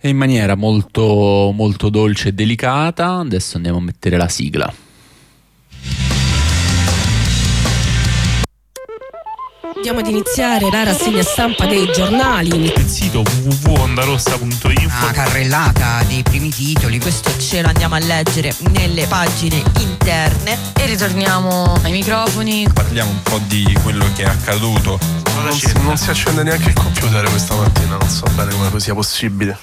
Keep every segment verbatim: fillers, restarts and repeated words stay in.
E in maniera molto, molto dolce e delicata, adesso andiamo a mettere la sigla. Andiamo ad iniziare la rassegna stampa dei giornali. Il sito w w w punto ondarossa punto info. Una carrellata dei primi titoli. Questo ce lo andiamo a leggere nelle pagine interne. E ritorniamo ai microfoni. Parliamo un po' di quello che è accaduto. Non si, non si accende neanche il computer questa mattina, non so bene come sia possibile.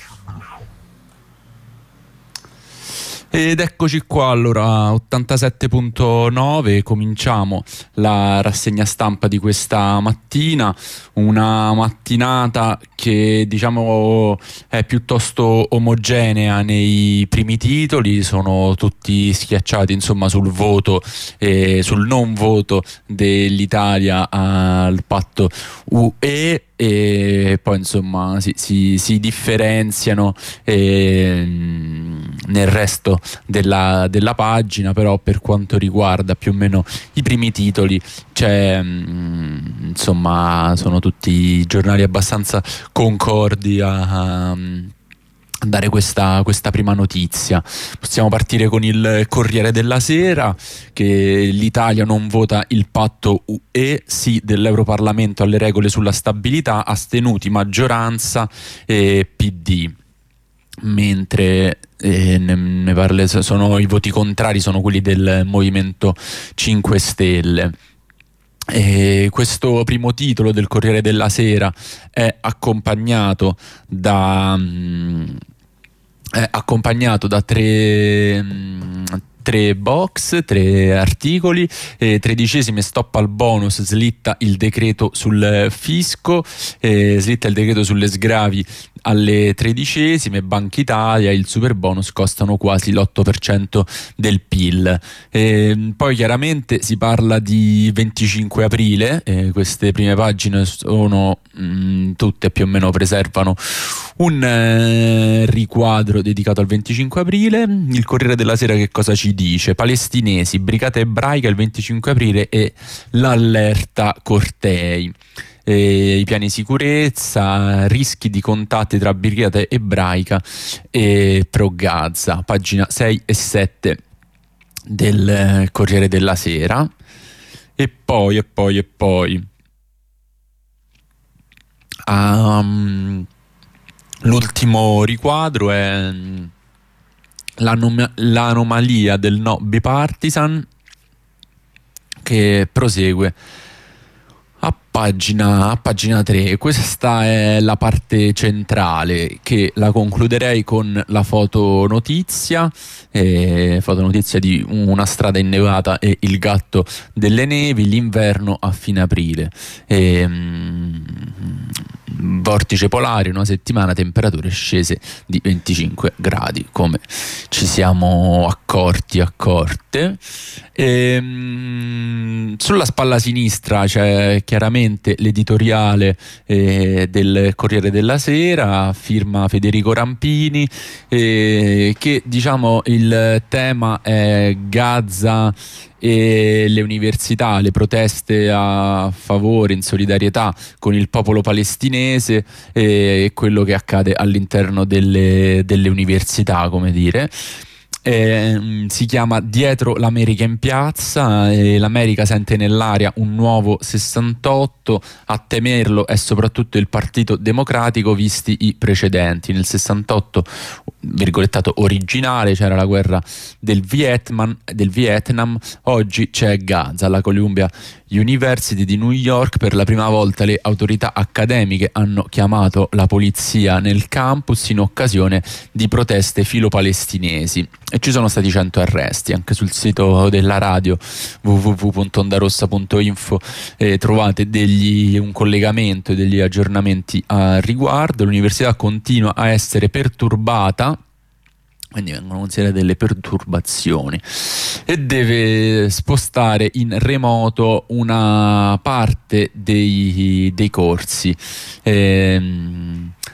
Ed eccoci qua, allora ottantasette punto nove, cominciamo la rassegna stampa di questa mattina, una mattinata che diciamo è piuttosto omogenea nei primi titoli, sono tutti schiacciati insomma sul voto e sul non voto dell'Italia al patto U E. E poi insomma si, si, si differenziano eh, nel resto della, della pagina, però per quanto riguarda più o meno i primi titoli c'è mh, insomma sono tutti giornali abbastanza concordi a, a dare questa, questa prima notizia. Possiamo partire con il Corriere della Sera, che l'Italia non vota il patto U E, sì dell'Europarlamento alle regole sulla stabilità, astenuti maggioranza e P D. Mentre eh, ne, ne parla, sono i voti contrari, sono quelli del Movimento cinque Stelle. E questo primo titolo del Corriere della Sera è accompagnato da mh, è accompagnato da tre mh, tre box, tre articoli, eh, tredicesime stop al bonus, slitta il decreto sul fisco, eh, slitta il decreto sulle sgravi alle tredicesime, Banca Italia, il super bonus costano quasi l'otto per cento del P I L. Eh, poi chiaramente si parla di venticinque aprile, eh, queste prime pagine sono mh, tutte più o meno preservano un eh, riquadro dedicato al venticinque aprile. Il Corriere della Sera che cosa ci dice? Palestinesi, brigata ebraica il venticinque aprile e l'allerta cortei. Eh, i piani sicurezza, rischi di contatti tra brigata ebraica e pro Gaza, pagina sei e sette del eh, Corriere della Sera. E poi e poi e poi um, l'ultimo riquadro è l'anom- l'anomalia del no bipartisan, che prosegue a pagina, a pagina tre. Questa è la parte centrale, che la concluderei con la fotonotizia, eh, fotonotizia di una strada innevata e il gatto delle nevi, l'inverno a fine aprile. E, mm, vortice polare, una settimana, temperature scese di venticinque gradi, come ci siamo accorti accorte. E, mh, sulla spalla sinistra c'è chiaramente l'editoriale eh, del Corriere della Sera, firma Federico Rampini, eh, che diciamo il tema è Gaza e le università, le proteste a favore, in solidarietà con il popolo palestinese e quello che accade all'interno delle, delle università, come dire. Eh, si chiama Dietro l'America in piazza, e l'America sente nell'aria un nuovo sessantotto, a temerlo è soprattutto il Partito Democratico visti i precedenti. Nel sessantotto, virgolettato originale, c'era la guerra del Vietnam, del Vietnam, oggi c'è Gaza. Alla Columbia University di New York per la prima volta le autorità accademiche hanno chiamato la polizia nel campus in occasione di proteste filo-palestinesi, e ci sono stati cento arresti. Anche sul sito della radio w w w punto ondarossa punto info eh, trovate degli, un collegamento e degli aggiornamenti al riguardo. L'università continua a essere perturbata, quindi vengono considerate delle perturbazioni, e deve spostare in remoto una parte dei, dei corsi. Ehm,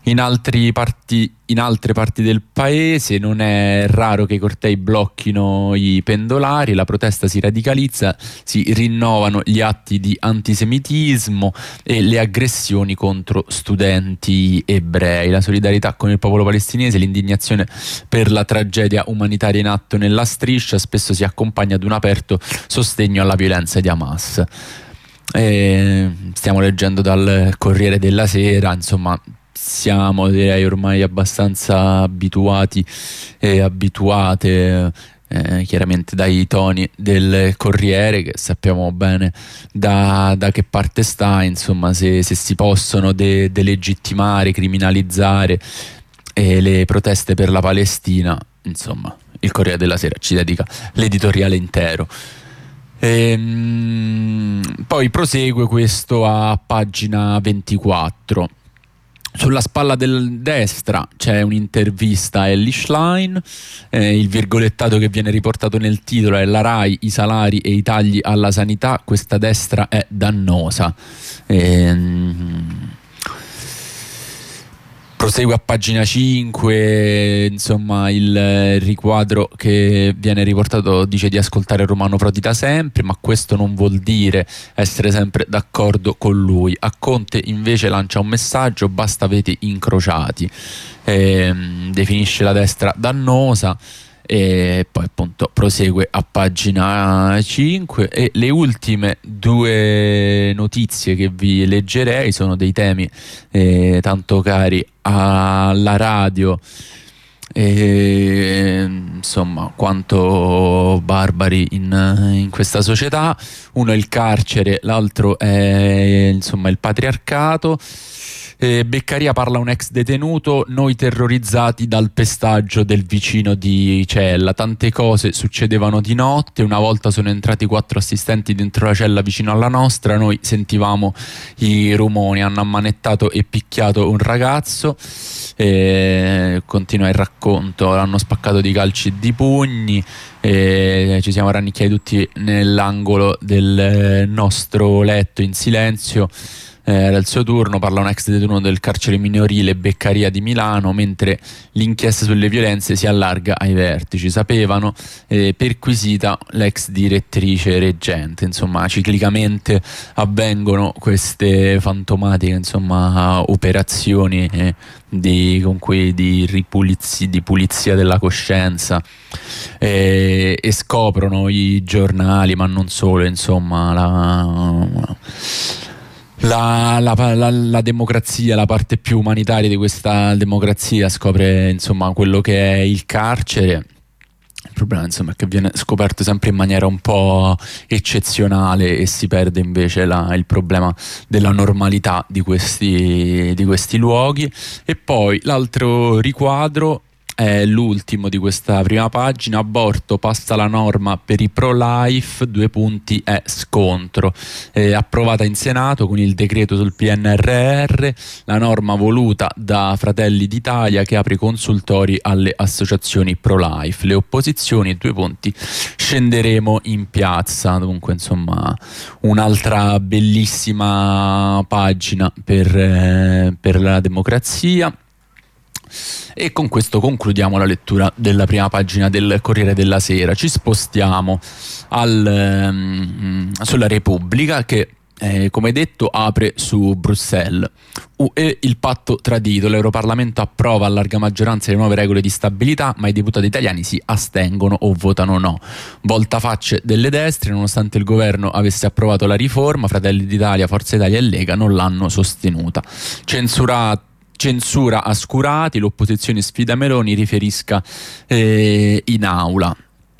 In, altri parti, in altre parti del paese non è raro che i cortei blocchino i pendolari, la protesta si radicalizza, si rinnovano gli atti di antisemitismo e le aggressioni contro studenti ebrei. La solidarietà con il popolo palestinese, l'indignazione per la tragedia umanitaria in atto nella striscia spesso si accompagna ad un aperto sostegno alla violenza di Hamas. E stiamo leggendo dal Corriere della Sera, insomma siamo direi ormai abbastanza abituati e abituate eh, chiaramente dai toni del Corriere, che sappiamo bene da, da che parte sta, insomma se, se si possono de- delegittimare, criminalizzare eh, le proteste per la Palestina, insomma il Corriere della Sera ci dedica l'editoriale intero. Ehm, poi prosegue questo a pagina ventiquattro. Sulla spalla del destra c'è un'intervista a Elly Schlein, eh, il virgolettato che viene riportato nel titolo è: la RAI, i salari e i tagli alla sanità, questa destra è dannosa. Ehm, Prosegue a pagina cinque, insomma il riquadro che viene riportato dice di ascoltare Romano Prodi da sempre, ma questo non vuol dire essere sempre d'accordo con lui. A Conte invece lancia un messaggio: basta veti incrociati. E, definisce la destra dannosa. E poi appunto prosegue a pagina cinque e le ultime due notizie che vi leggerei sono dei temi eh, tanto cari alla radio e insomma quanto barbari in, in questa società. Uno è il carcere, l'altro è insomma il patriarcato. Eh, Beccaria parla a un ex detenuto: noi terrorizzati dal pestaggio del vicino di cella, tante cose succedevano di notte, una volta sono entrati quattro assistenti dentro la cella vicino alla nostra, noi sentivamo i rumori, hanno ammanettato e picchiato un ragazzo, eh, continua il racconto, l'hanno spaccato di calci e di pugni, eh, ci siamo rannicchiati tutti nell'angolo del nostro letto in silenzio. Era il suo turno, parla un ex detenuto del carcere minorile Beccaria di Milano, mentre l'inchiesta sulle violenze si allarga ai vertici. Sapevano, eh, perquisita l'ex direttrice reggente. Insomma, ciclicamente avvengono queste fantomatiche insomma operazioni eh, di, con cui di ripulizia, di pulizia della coscienza eh, e scoprono i giornali, ma non solo, insomma la La, la, la, la democrazia, la parte più umanitaria di questa democrazia scopre insomma quello che è il carcere. Il problema insomma è che viene scoperto sempre in maniera un po' eccezionale e si perde invece la, il problema della normalità di questi, di questi luoghi. E poi l'altro riquadro è l'ultimo di questa prima pagina: aborto, passa la norma per i pro-life, due punti è scontro. Eh, approvata in Senato con il decreto sul P N R R, la norma voluta da Fratelli d'Italia che apre consultori alle associazioni pro-life. Le opposizioni, due punti, scenderemo in piazza. Dunque insomma un'altra bellissima pagina per, eh, per la democrazia. E con questo concludiamo la lettura della prima pagina del Corriere della Sera. Ci spostiamo al, um, sulla Repubblica che eh, come detto apre su Bruxelles. U E il patto tradito, l'Europarlamento approva a larga maggioranza le nuove regole di stabilità, ma i deputati italiani si astengono o votano no. Voltafacce delle destre: nonostante il governo avesse approvato la riforma, Fratelli d'Italia, Forza Italia e Lega non l'hanno sostenuta. Censurato Censura a Scurati, l'opposizione sfida Meloni, riferisca eh, in aula.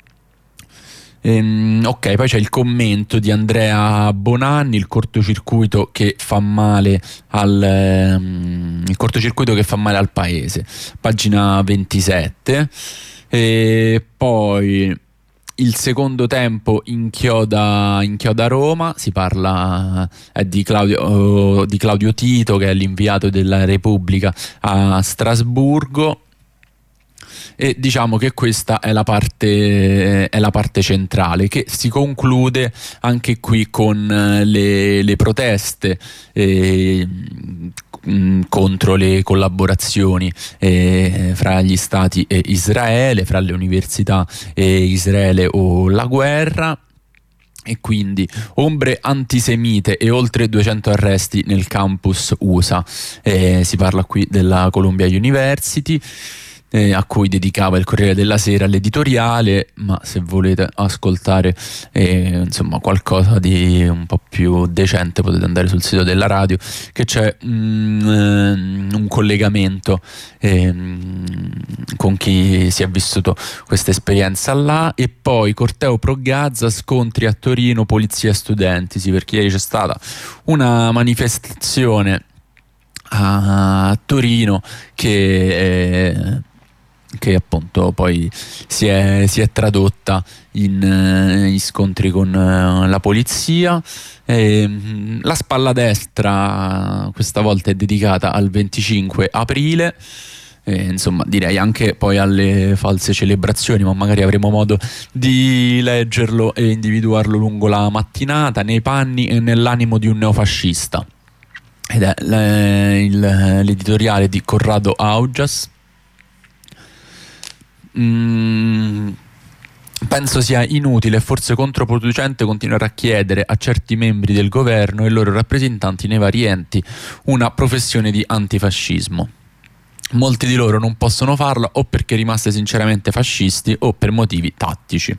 Ehm, ok, poi c'è il commento di Andrea Bonanni: il cortocircuito che fa male al ehm, il cortocircuito che fa male al paese, pagina ventisette. E poi il secondo tempo inchioda, inchioda Roma, si parla eh, di, Claudio, oh, di Claudio Tito, che è l'inviato della Repubblica a Strasburgo, e diciamo che questa è la parte, è la parte centrale, che si conclude anche qui con le, le proteste, eh, mh, contro le collaborazioni eh, fra gli stati e Israele, fra le università e Israele o la guerra. E quindi ombre antisemite e oltre duecento arresti nel campus U S A. Eh, si parla qui della Columbia University, eh, a cui dedicava il Corriere della Sera l'editoriale, ma se volete ascoltare eh, insomma qualcosa di un po' più decente potete andare sul sito della radio, che c'è mm, un collegamento eh, con chi si è vissuto questa esperienza là. E poi corteo pro Gaza, scontri a Torino, polizia e studenti. Sì, perché ieri c'è stata una manifestazione a Torino che eh, che appunto poi si è, si è tradotta in, eh, in scontri con eh, la polizia. E, mh, la spalla destra questa volta è dedicata al venticinque aprile. E, insomma, direi anche poi alle false celebrazioni, ma magari avremo modo di leggerlo e individuarlo lungo la mattinata, nei panni e nell'animo di un neofascista. Ed è le, il, l'editoriale di Corrado Augias. Mm, penso sia inutile e forse controproducente continuare a chiedere a certi membri del governo e ai loro rappresentanti nei vari enti una professione di antifascismo. Molti di loro non possono farla o perché rimaste sinceramente fascisti o per motivi tattici.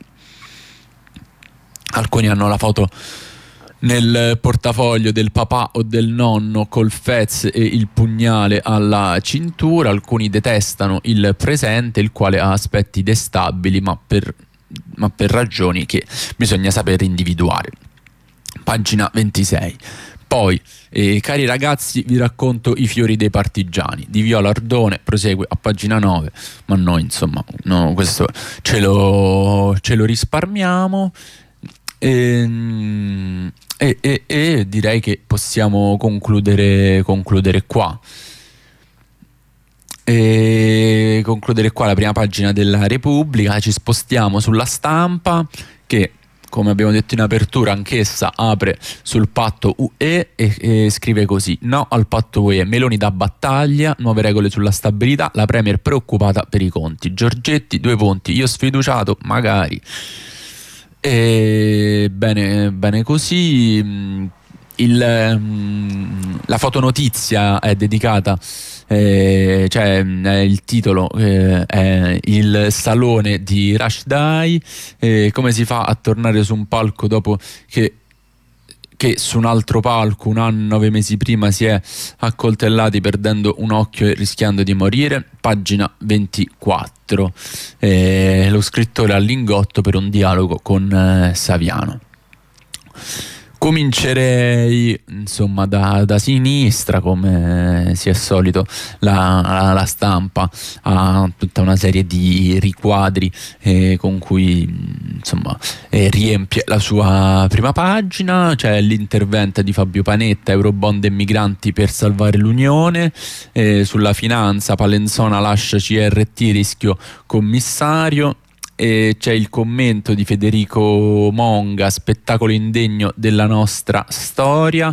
Alcuni hanno la foto nel portafoglio del papà o del nonno col fez e il pugnale alla cintura, alcuni detestano il presente, il quale ha aspetti destabili ma per, ma per ragioni che bisogna saper individuare. Pagina ventisei. Poi, eh, cari ragazzi, vi racconto i fiori dei partigiani di Viola Ardone, prosegue a pagina nove, ma noi insomma no, questo ce lo, ce lo risparmiamo. E, e, e, e direi che possiamo concludere, concludere qua e concludere qua la prima pagina della Repubblica. Ci spostiamo sulla Stampa, che come abbiamo detto in apertura anch'essa apre sul patto U E e, e scrive così: no al patto U E, Meloni da battaglia, nuove regole sulla stabilità, la Premier preoccupata per i conti, Giorgetti due punti, io sfiduciato magari. E bene, bene così. Il, la fotonotizia è dedicata, eh, cioè eh, il titolo eh, è il salone di Rashdai, eh, come si fa a tornare su un palco dopo che che su un altro palco un anno, nove mesi prima si è accoltellati perdendo un occhio e rischiando di morire. Pagina ventiquattro, eh, lo scrittore al lingotto per un dialogo con eh, Saviano. Comincerei insomma da, da sinistra, come si è solito. La, la, la Stampa ha tutta una serie di riquadri eh, con cui insomma eh, riempie la sua prima pagina. C'è l'intervento di Fabio Panetta, Eurobond e migranti per salvare l'Unione. Eh, sulla finanza, Palenzona lascia C R T, rischio commissario. E c'è il commento di Federico Monga, spettacolo indegno della nostra storia.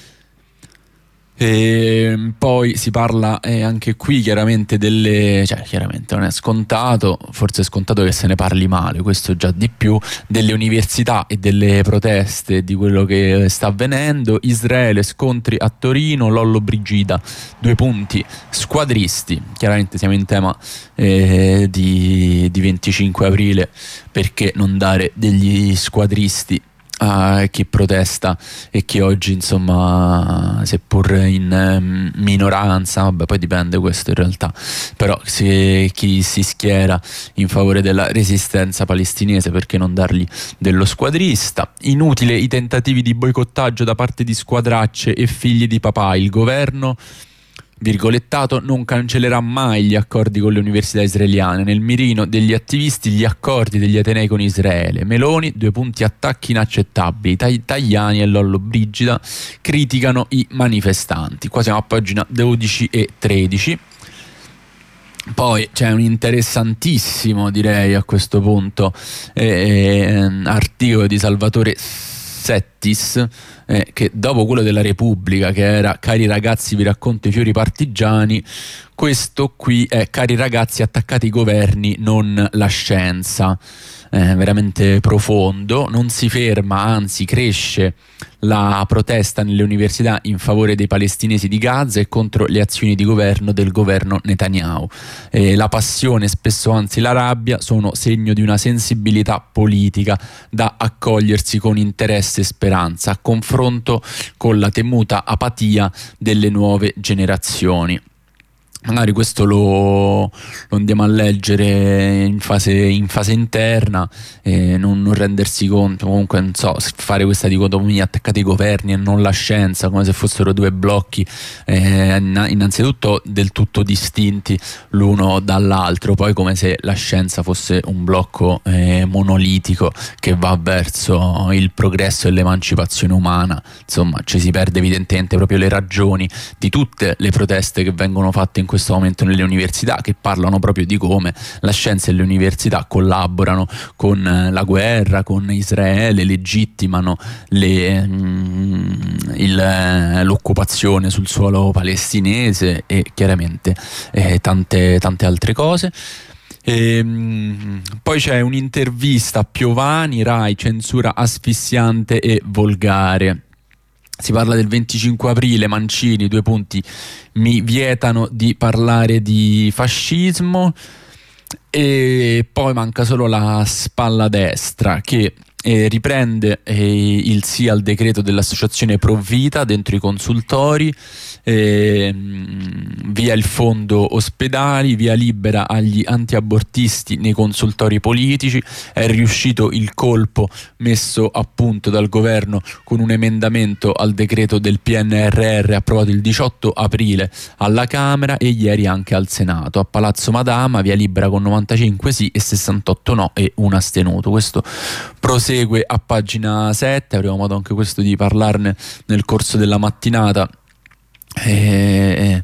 E poi si parla eh, anche qui chiaramente delle, cioè chiaramente non è scontato, forse è scontato che se ne parli male, questo già di più, delle università e delle proteste, di quello che sta avvenendo. Israele, scontri a Torino, Lollo Brigida, due punti, squadristi. Chiaramente siamo in tema eh, di, di venticinque aprile, perché non dare degli squadristi a chi protesta e chi oggi insomma, seppur in um, minoranza, vabbè poi dipende questo in realtà, però se chi si schiera in favore della resistenza palestinese, perché non dargli dello squadrista. Inutile i tentativi di boicottaggio da parte di squadracce e figli di papà, il governo virgolettato non cancellerà mai gli accordi con le università israeliane, nel mirino degli attivisti gli accordi degli atenei con Israele. Meloni, due punti, attacchi inaccettabili, Tajani e Lollo Brigida criticano i manifestanti. Qua siamo a pagina dodici e tredici. Poi c'è un interessantissimo, direi a questo punto, eh, articolo di Salvatore Donizettis, eh, che dopo quello della Repubblica, che era cari ragazzi vi racconto i fiori partigiani, questo qui è cari ragazzi attaccate i governi non la scienza. Eh, veramente profondo. Non si ferma, anzi cresce la protesta nelle università in favore dei palestinesi di Gaza e contro le azioni di governo del governo Netanyahu. Eh, la passione, spesso anzi la rabbia, sono segno di una sensibilità politica da accogliersi con interesse e speranza, a confronto con la temuta apatia delle nuove generazioni. Magari questo lo, lo andiamo a leggere in fase, in fase interna, eh, non, non rendersi conto, comunque non so, fare questa dicotomia attaccati ai governi e non la scienza, come se fossero due blocchi eh, innanzitutto del tutto distinti l'uno dall'altro, poi come se la scienza fosse un blocco eh, monolitico che va verso il progresso e l'emancipazione umana. Insomma, ci si perde evidentemente proprio le ragioni di tutte le proteste che vengono fatte in questo momento nelle università, che parlano proprio di come la scienza e le università collaborano con la guerra, con Israele, legittimano le, mh, il, l'occupazione sul suolo palestinese e chiaramente eh, tante, tante altre cose. E, mh, poi c'è un'intervista a Piovani, Rai, censura asfissiante e volgare. Si parla del venticinque aprile, Mancini, due punti, mi vietano di parlare di fascismo, e poi manca solo la spalla destra che eh, riprende eh, il sì al decreto dell'associazione Pro Vita dentro i consultori, eh, via il fondo ospedali, via libera agli antiabortisti nei consultori politici. È riuscito il colpo messo a punto dal governo con un emendamento al decreto del P N R R approvato il diciotto aprile alla Camera e ieri anche al Senato. A Palazzo Madama via libera con novantacinque sì e sessantotto no e un astenuto. Questo prosegue a pagina sette, avremo modo anche questo di parlarne nel corso della mattinata e,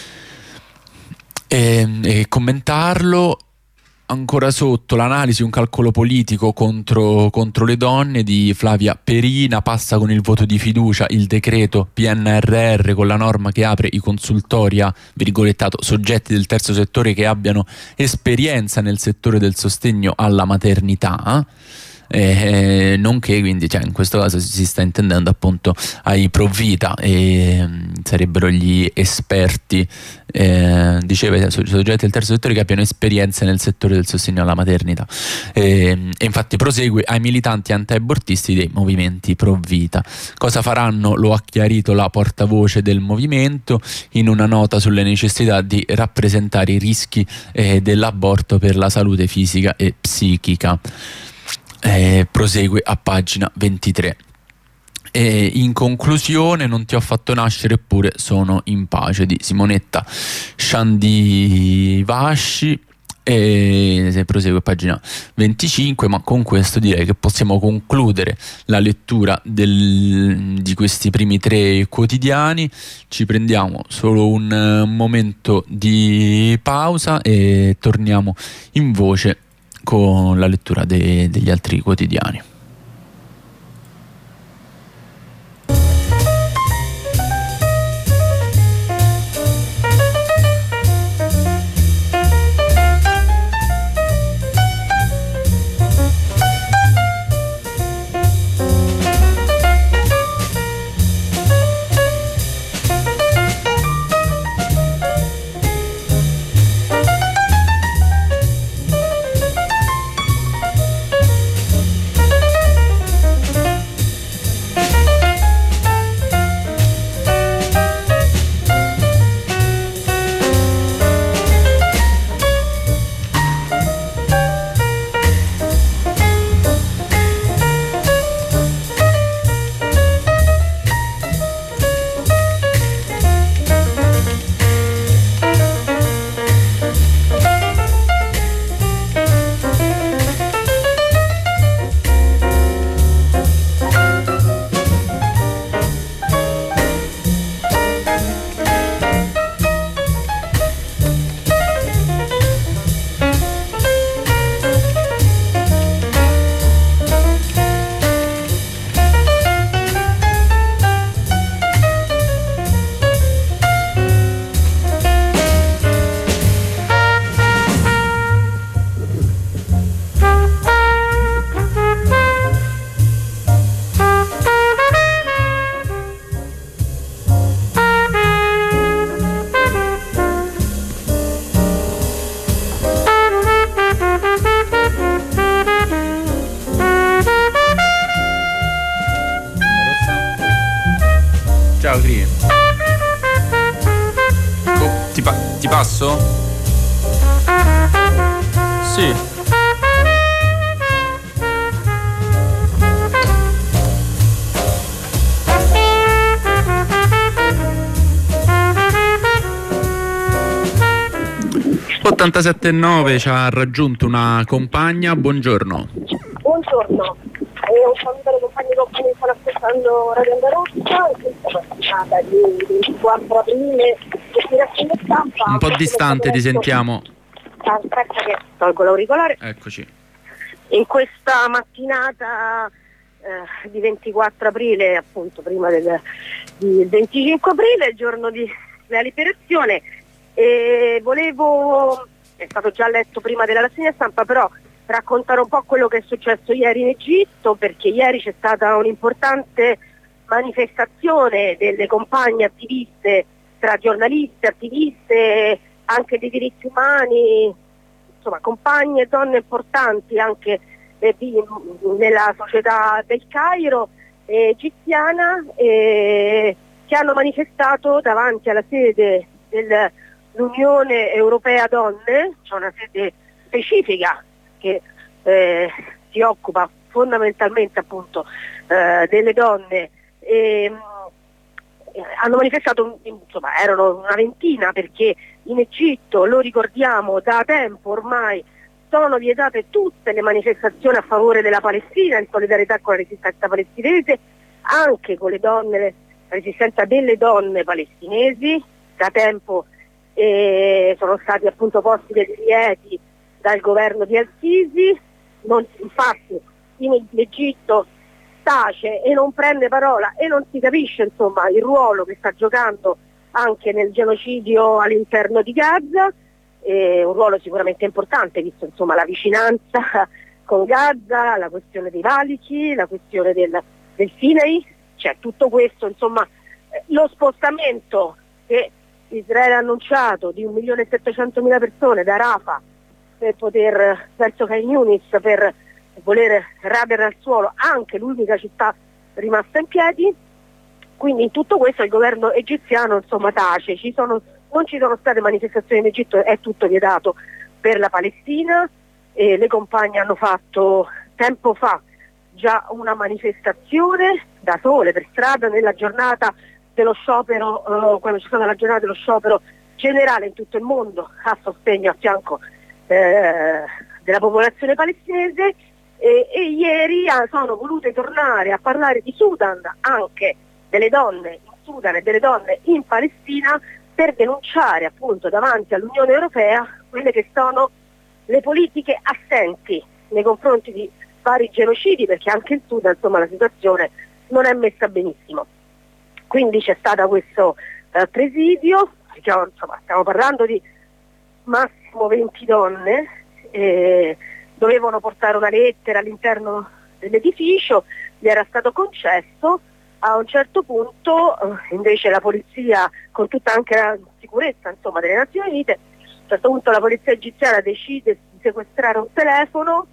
e, e commentarlo. Ancora sotto l'analisi, un calcolo politico contro, contro le donne di Flavia Perina, passa con il voto di fiducia il decreto P N R R con la norma che apre i consultori a virgolettato soggetti del terzo settore che abbiano esperienza nel settore del sostegno alla maternità. Eh, nonché quindi, cioè, in questo caso si sta intendendo appunto ai Pro Vita, e sarebbero gli esperti, eh, diceva, soggetti del terzo settore che abbiano esperienza nel settore del sostegno alla maternità, eh, e infatti prosegue ai militanti anti-abortisti dei movimenti Pro Vita. Cosa faranno? Lo ha chiarito la portavoce del movimento in una nota sulle necessità di rappresentare i rischi eh, dell'aborto per la salute fisica e psichica. Eh, prosegue a pagina ventitré. E in conclusione, non ti ho fatto nascere eppure sono in pace di Simonetta Sciandivasci. E se prosegue a pagina venticinque, ma con questo direi che possiamo concludere la lettura del, di questi primi tre quotidiani. Ci prendiamo solo un uh, momento di pausa e torniamo in voce con la lettura de- degli altri quotidiani. Basso? Sì. ottantasette virgola nove ci ha raggiunto una compagna, buongiorno. Buongiorno, eh, un saluto alle compagni e compagni che stanno ascoltando Radio Onda Rossa, in questa mattinata di ventiquattro aprile, di rassegna stampa. Un po' distante ti sentiamo. Aspetta che tolgo l'auricolare. Eccoci. In questa mattinata eh, di ventiquattro aprile, appunto prima del, del venticinque aprile, il giorno di, della liberazione, e volevo, è stato già letto prima della rassegna stampa, però raccontare un po' quello che è successo ieri in Egitto, perché ieri c'è stata un'importante manifestazione delle compagne attiviste, tra giornaliste, attiviste anche dei diritti umani, insomma compagne e donne importanti anche eh, nella società del Cairo eh, egiziana, eh, che hanno manifestato davanti alla sede dell'Unione Europea Donne, cioè una sede specifica che eh, si occupa fondamentalmente appunto eh, delle donne. E, hanno manifestato, insomma erano una ventina, perché in Egitto, lo ricordiamo, da tempo ormai sono vietate tutte le manifestazioni a favore della Palestina, in solidarietà con la resistenza palestinese, anche con le donne, la resistenza delle donne palestinesi. Da tempo eh, sono stati appunto posti dei divieti dal governo di Al-Sisi, non, infatti in Egitto tace e non prende parola e non si capisce insomma il ruolo che sta giocando anche nel genocidio all'interno di Gaza, eh, un ruolo sicuramente importante visto insomma la vicinanza con Gaza, la questione dei valichi, la questione del, del Sinai, cioè tutto questo insomma, eh, lo spostamento che Israele ha annunciato di un milione e settecentomila persone da Rafah per poter verso Khan Yunis per voler radere al suolo anche l'unica città rimasta in piedi. Quindi in tutto questo il governo egiziano insomma tace, ci sono, non ci sono state manifestazioni in Egitto, è tutto vietato per la Palestina, e le compagne hanno fatto tempo fa già una manifestazione da sole per strada nella giornata dello sciopero, eh, quando c'è stata la giornata dello sciopero generale in tutto il mondo a sostegno, a fianco eh, della popolazione palestinese. E, e ieri ah, sono volute tornare a parlare di Sudan, anche delle donne in Sudan e delle donne in Palestina, per denunciare appunto davanti all'Unione Europea quelle che sono le politiche assenti nei confronti di vari genocidi, perché anche in Sudan insomma la situazione non è messa benissimo. Quindi c'è stato questo eh, presidio, diciamo, insomma, stiamo parlando di massimo venti donne, eh, dovevano portare una lettera all'interno dell'edificio, gli era stato concesso. A un certo punto eh, invece la polizia, con tutta anche la sicurezza insomma delle Nazioni Unite, a un certo punto la polizia egiziana decide di sequestrare un telefono,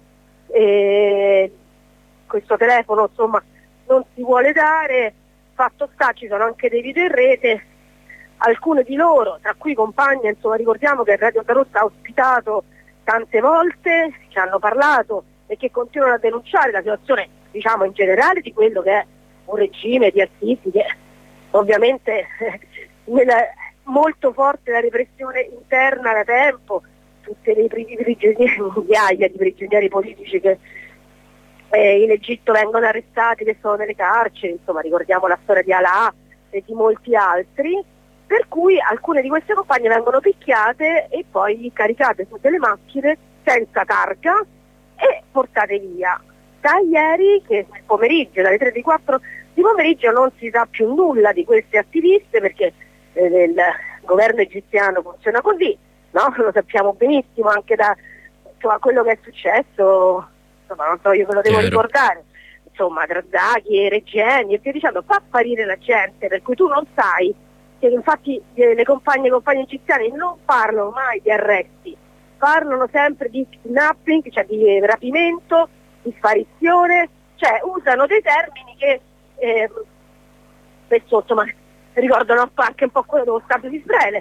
e questo telefono insomma non si vuole dare. Fatto sta, ci sono anche dei video in rete, alcune di loro, tra cui compagne, insomma ricordiamo che Radio Onda Rossa ha ospitato tante volte, che hanno parlato e che continuano a denunciare la situazione diciamo in generale di quello che è un regime di Al-Sisi che ovviamente eh, molto forte la repressione interna da tempo, tutte le prigionieri, migliaia di prigionieri politici che eh, in Egitto vengono arrestati, che sono nelle carceri, insomma ricordiamo la storia di Alaa e di molti altri, per cui alcune di queste compagne vengono picchiate e poi caricate su delle macchine senza targa e portate via. Da ieri, che nel pomeriggio, dalle tre di quattro di pomeriggio, non si sa più nulla di queste attiviste, perché eh, il governo egiziano funziona così, no? Lo sappiamo benissimo anche da insomma, quello che è successo, insomma non so, io ve lo devo Chiaro. ricordare, insomma tra Draghi e Regeni e via dicendo, fa apparire la gente, per cui tu non sai che infatti eh, le compagne e compagni egiziani non parlano mai di arresti, parlano sempre di kidnapping, cioè di eh, rapimento, di sparizione, cioè usano dei termini che eh, spesso insomma ricordano anche un po' quello dello Stato di Israele,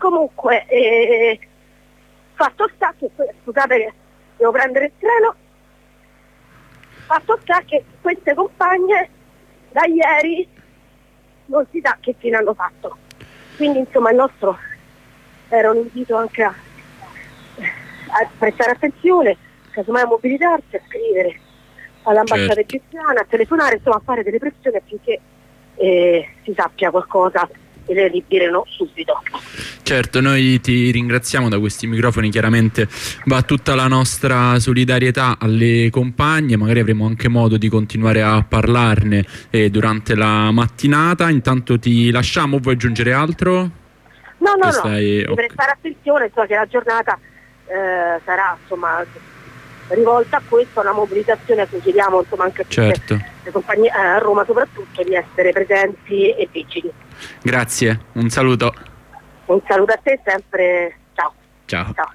comunque eh, fatto sta che, scusate che devo prendere il treno, fatto sta che queste compagne da ieri non si sa che fine hanno fatto, quindi insomma il nostro era un invito anche a, a prestare attenzione, casomai a mobilitarsi, a scrivere all'ambasciata Certo. egiziana, a telefonare, insomma a fare delle pressioni affinché eh, si sappia qualcosa e le liberino subito. Certo, noi ti ringraziamo da questi microfoni, chiaramente va tutta la nostra solidarietà alle compagne, magari avremo anche modo di continuare a parlarne eh, durante la mattinata. Intanto ti lasciamo, vuoi aggiungere altro? No, no, Questa no, è- di ok. prestare attenzione, insomma, che la giornata eh, sarà insomma rivolta a questo, a una mobilitazione a cui chiediamo insomma anche a tutte Certo, le compagnie, eh, a Roma soprattutto, di essere presenti e vigili. grazie, un saluto, Un saluto a te sempre, ciao. ciao. Ciao.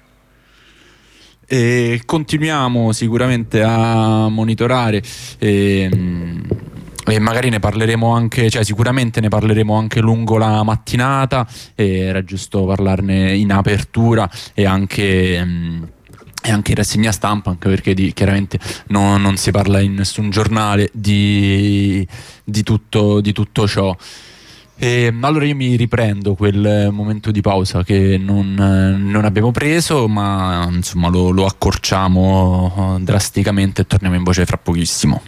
E continuiamo sicuramente a monitorare ehm, e magari ne parleremo anche, cioè sicuramente ne parleremo anche lungo la mattinata, e era giusto parlarne in apertura e anche, ehm, e anche in rassegna stampa, anche perché di- chiaramente no- non si parla in nessun giornale di, di tutto, di tutto ciò. E allora io mi riprendo quel momento di pausa che non, non abbiamo preso, ma insomma lo, lo accorciamo eh, drasticamente e torniamo in voce fra pochissimo.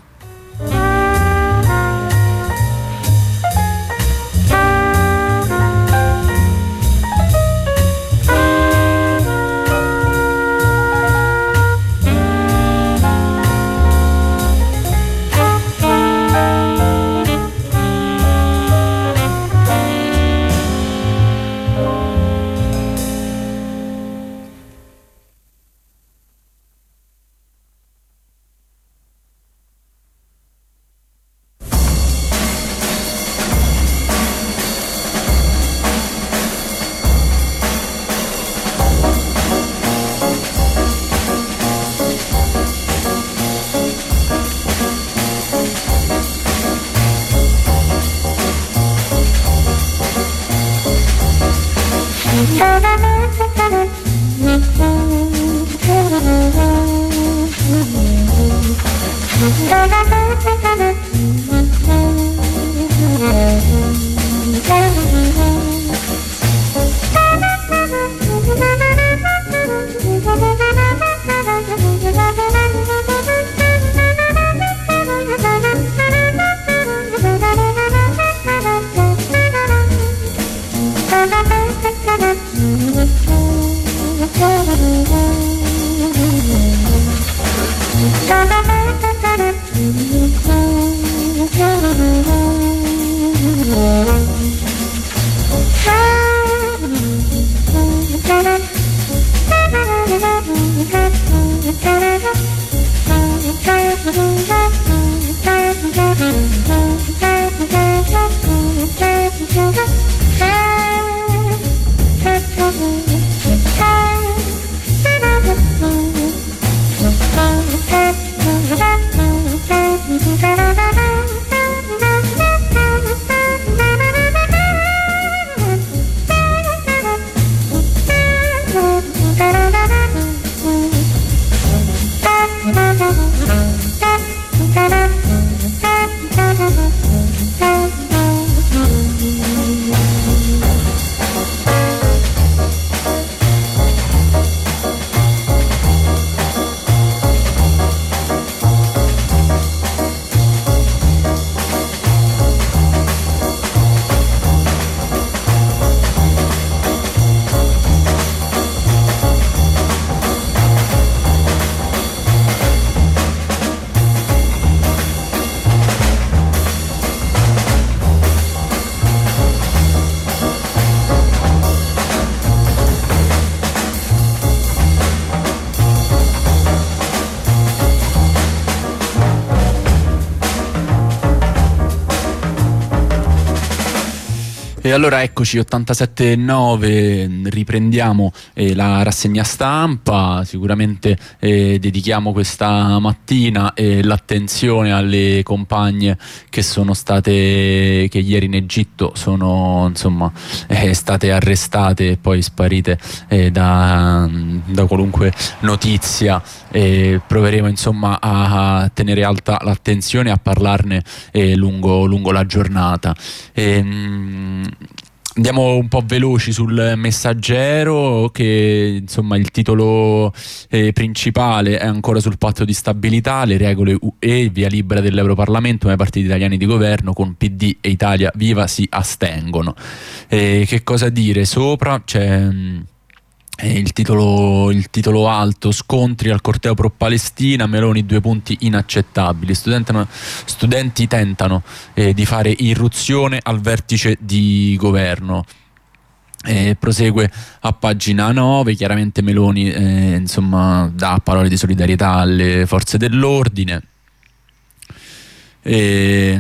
E allora eccoci, ottantasette e nove, riprendiamo eh, la rassegna stampa. Sicuramente eh, dedichiamo questa mattina eh, l'attenzione alle compagne che sono state, che ieri in Egitto sono insomma eh, state arrestate e poi sparite eh, da, da qualunque notizia. Eh, proveremo insomma a tenere alta l'attenzione, a parlarne eh, lungo, lungo la giornata. E, andiamo un po' veloci sul Messaggero, che insomma il titolo eh, principale è ancora sul patto di stabilità, le regole U E, via libera dell'Europarlamento, ma i partiti italiani di governo con P D e Italia Viva si astengono. Eh, che cosa dire sopra? C'è Il titolo, il titolo alto: scontri al corteo pro-Palestina, Meloni due punti inaccettabili, studentano, studenti tentano eh, di fare irruzione al vertice di governo. Eh, prosegue a pagina nove, chiaramente Meloni eh, insomma dà parole di solidarietà alle forze dell'ordine. Eh,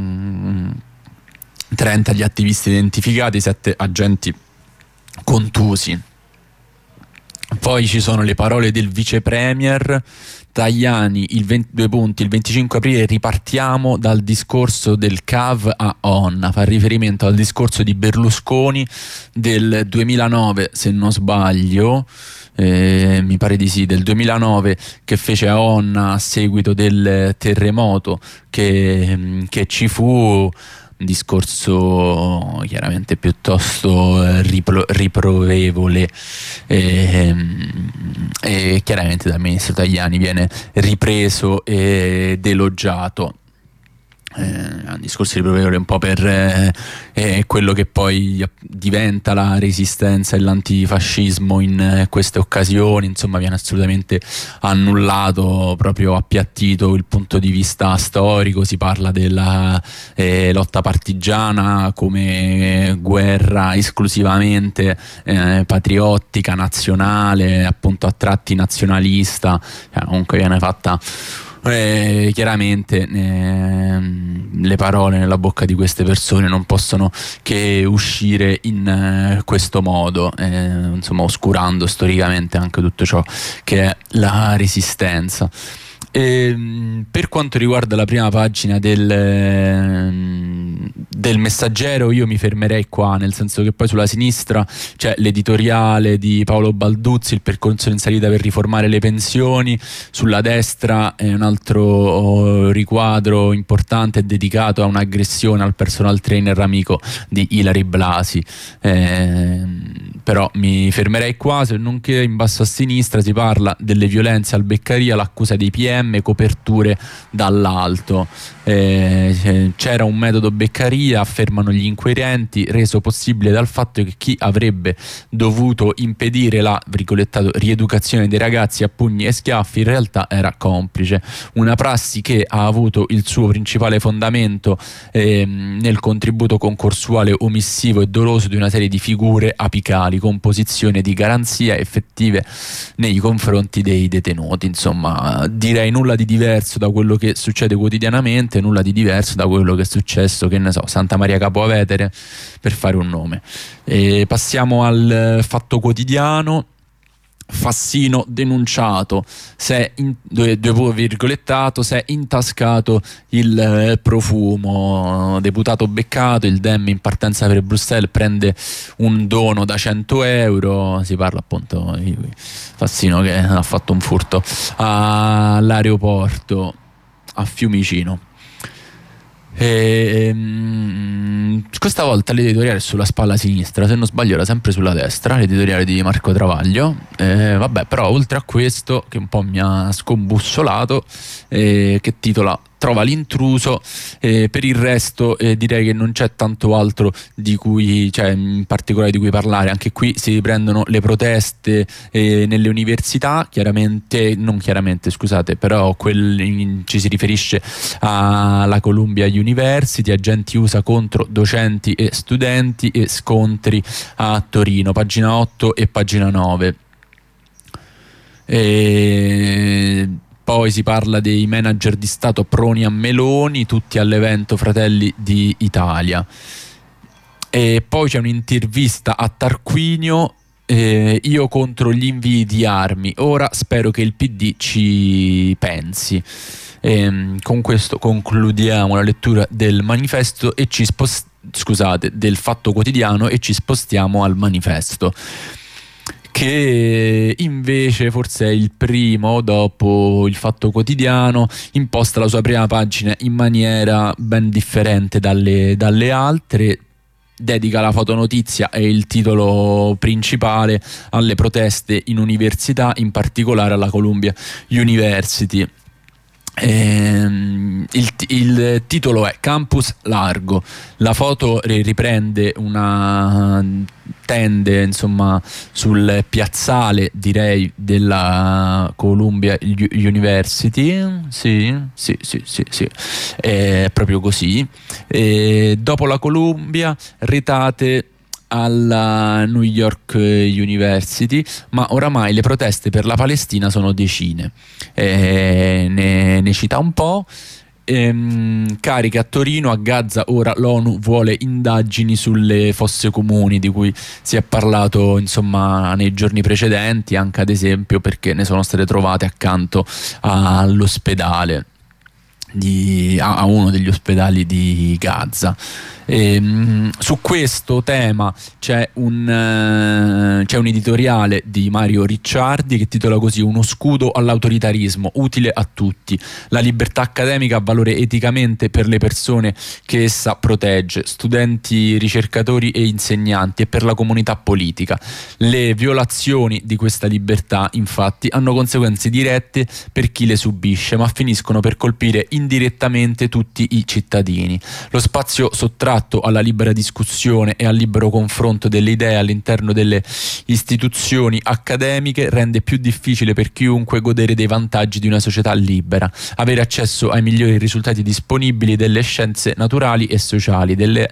trenta gli attivisti identificati, sette agenti contusi. Poi ci sono le parole del vice premier Tajani, il ventidue punti, il venticinque aprile ripartiamo dal discorso del C A V a Onna, fa riferimento al discorso di Berlusconi del duemilanove, se non sbaglio, eh, mi pare di sì, del duemilanove, che fece a Onna a seguito del terremoto che, che ci fu. Un discorso chiaramente piuttosto eh, ripro- riprovevole e, e chiaramente dal ministro Tajani viene ripreso ed elogiato. Eh, un discorso riprovevole un po' per eh, eh, quello che poi diventa la resistenza e l'antifascismo in eh, queste occasioni. Insomma, viene assolutamente annullato, proprio appiattito il punto di vista storico. Si parla della eh, lotta partigiana come guerra esclusivamente eh, patriottica, nazionale, appunto a tratti nazionalista. Eh, comunque viene fatta Eh, chiaramente eh, le parole nella bocca di queste persone non possono che uscire in eh, questo modo, eh, insomma oscurando storicamente anche tutto ciò che è la resistenza. E, per quanto riguarda la prima pagina del, del Messaggero, io mi fermerei qua, nel senso che poi sulla sinistra c'è l'editoriale di Paolo Balduzzi, il percorso in salita per riformare le pensioni. Sulla destra è un altro riquadro importante dedicato a un'aggressione al personal trainer amico di Ilary Blasi. Eh, però mi fermerei qua, se non che in basso a sinistra si parla delle violenze al Beccaria, l'accusa dei P M, coperture dall'alto. Eh, c'era un metodo Beccaria, affermano gli inquirenti, reso possibile dal fatto che chi avrebbe dovuto impedire la virgolettato rieducazione dei ragazzi a pugni e schiaffi in realtà era complice. Una prassi che ha avuto il suo principale fondamento eh, nel contributo concorsuale omissivo e doloso di una serie di figure apicali con posizioni di garanzia effettive nei confronti dei detenuti. Insomma, direi nulla di diverso da quello che succede quotidianamente, nulla di diverso da quello che è successo, che ne so, Santa Maria Capua Vetere, per fare un nome. E passiamo al Fatto Quotidiano. Fassino denunciato, se in, due, due virgolettato, se è intascato il eh, profumo. Deputato beccato, il Dem in partenza per Bruxelles prende un dono da cento euro. Si parla appunto di Fassino che ha fatto un furto all'aeroporto a Fiumicino. E, um, questa volta l'editoriale è sulla spalla sinistra, se non sbaglio era sempre sulla destra, l'editoriale di Marco Travaglio. Eh, vabbè, però oltre a questo, che un po' mi ha scombussolato, eh, che titola Trova l'intruso, eh, per il resto eh, direi che non c'è tanto altro di cui, cioè in particolare di cui parlare. Anche qui si riprendono le proteste eh, nelle università, chiaramente, non chiaramente scusate, però quel, ci si riferisce alla Columbia University, agenti U S A contro docenti e studenti e scontri a Torino, pagina otto e pagina nove. E poi si parla dei manager di Stato proni a Meloni, tutti all'evento Fratelli d'Italia. E poi c'è un'intervista a Tarquinio, eh, io contro gli invii di armi, ora spero che il P D ci pensi. E, con questo concludiamo la lettura del manifesto e ci spost- scusate, del Fatto Quotidiano, e ci spostiamo al Manifesto, che invece forse è il primo, dopo il Fatto Quotidiano, imposta la sua prima pagina in maniera ben differente dalle, dalle altre. Dedica la fotonotizia e il titolo principale alle proteste in università, in particolare alla Columbia University. Ehm, il, il titolo è Campus Largo. La foto riprende una tende, insomma, sul piazzale, direi, della Columbia University. Sì, sì, sì, sì, sì. È proprio così. E dopo la Columbia, retate alla New York University, ma oramai le proteste per la Palestina sono decine. Eh, ne, ne cita un po'. Ehm, cariche a Torino, a Gaza ora l'ONU vuole indagini sulle fosse comuni di cui si è parlato, insomma, nei giorni precedenti, anche ad esempio perché ne sono state trovate accanto all'ospedale di, a uno degli ospedali di Gaza. E, su questo tema c'è un, uh, c'è un editoriale di Mario Ricciardi che titola così: uno scudo all'autoritarismo utile a tutti, la libertà accademica ha valore eticamente per le persone che essa protegge, studenti, ricercatori e insegnanti, e per la comunità politica. Le violazioni di questa libertà infatti hanno conseguenze dirette per chi le subisce, ma finiscono per colpire indirettamente tutti i cittadini. Lo spazio sottratto alla libera discussione e al libero confronto delle idee all'interno delle istituzioni accademiche rende più difficile per chiunque godere dei vantaggi di una società libera, avere accesso ai migliori risultati disponibili delle scienze naturali e sociali, delle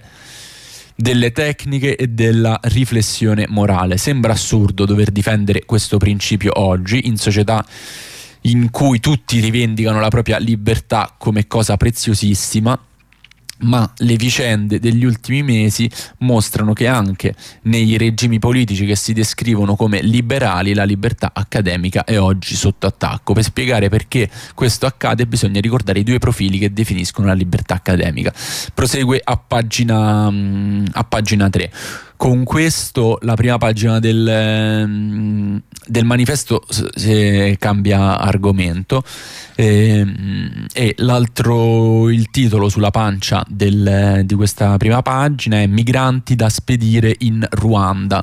delle tecniche e della riflessione morale. Sembra assurdo dover difendere questo principio oggi, in società in cui tutti rivendicano la propria libertà come cosa preziosissima, ma le vicende degli ultimi mesi mostrano che anche nei regimi politici che si descrivono come liberali la libertà accademica è oggi sotto attacco. Per spiegare perché questo accade bisogna ricordare i due profili che definiscono la libertà accademica. Prosegue a pagina, a pagina tre. Con questo la prima pagina del, del manifesto eh, cambia argomento eh, e l'altro, il titolo sulla pancia del, di questa prima pagina è Migranti da spedire in Ruanda.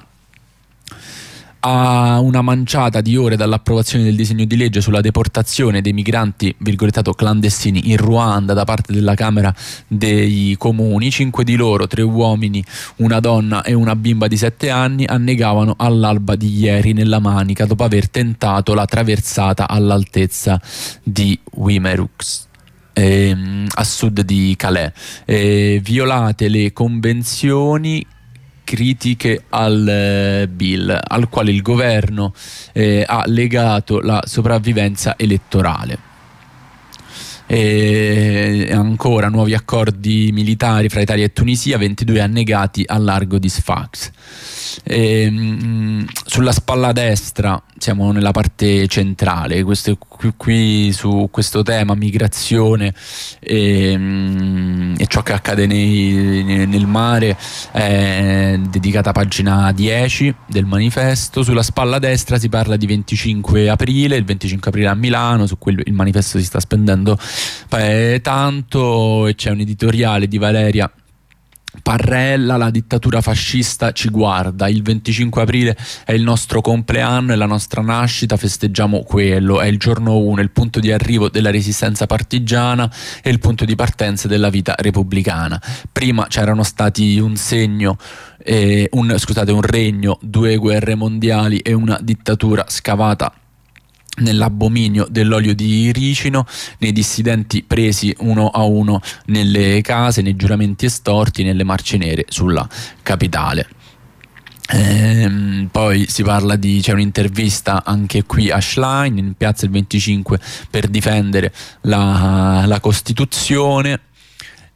A una manciata di ore dall'approvazione del disegno di legge sulla deportazione dei migranti virgolettato clandestini in Ruanda da parte della Camera dei Comuni, cinque di loro, tre uomini, una donna e una bimba di sette anni, annegavano all'alba di ieri nella Manica dopo aver tentato la traversata all'altezza di Wimerux, ehm, a sud di Calais. Eh, violate le convenzioni critiche al eh, bill, al quale il governo eh, ha legato la sopravvivenza elettorale. E ancora nuovi accordi militari fra Italia e Tunisia, ventidue annegati al largo di Sfax. E, mh, sulla spalla destra siamo nella parte centrale, questo qui, qui su questo tema migrazione e, mh, e ciò che accade nei, nel mare è dedicata a pagina dieci del manifesto. Sulla spalla destra si parla di venticinque aprile, il venticinque aprile a Milano, su cui il manifesto si sta spendendo eh, tanto, e c'è un editoriale di Valeria Parrella: la dittatura fascista ci guarda, il venticinque aprile è il nostro compleanno, è la nostra nascita, festeggiamo quello, è il giorno uno, il punto di arrivo della resistenza partigiana e il punto di partenza della vita repubblicana. Prima c'erano stati un segno eh, un, scusate, un regno, due guerre mondiali e una dittatura scavata nell'abominio dell'olio di ricino, nei dissidenti presi uno a uno nelle case, nei giuramenti estorti, nelle marce nere sulla capitale. Ehm, poi si parla di, c'è un'intervista anche qui a Schlein in piazza il venticinque per difendere la, la Costituzione.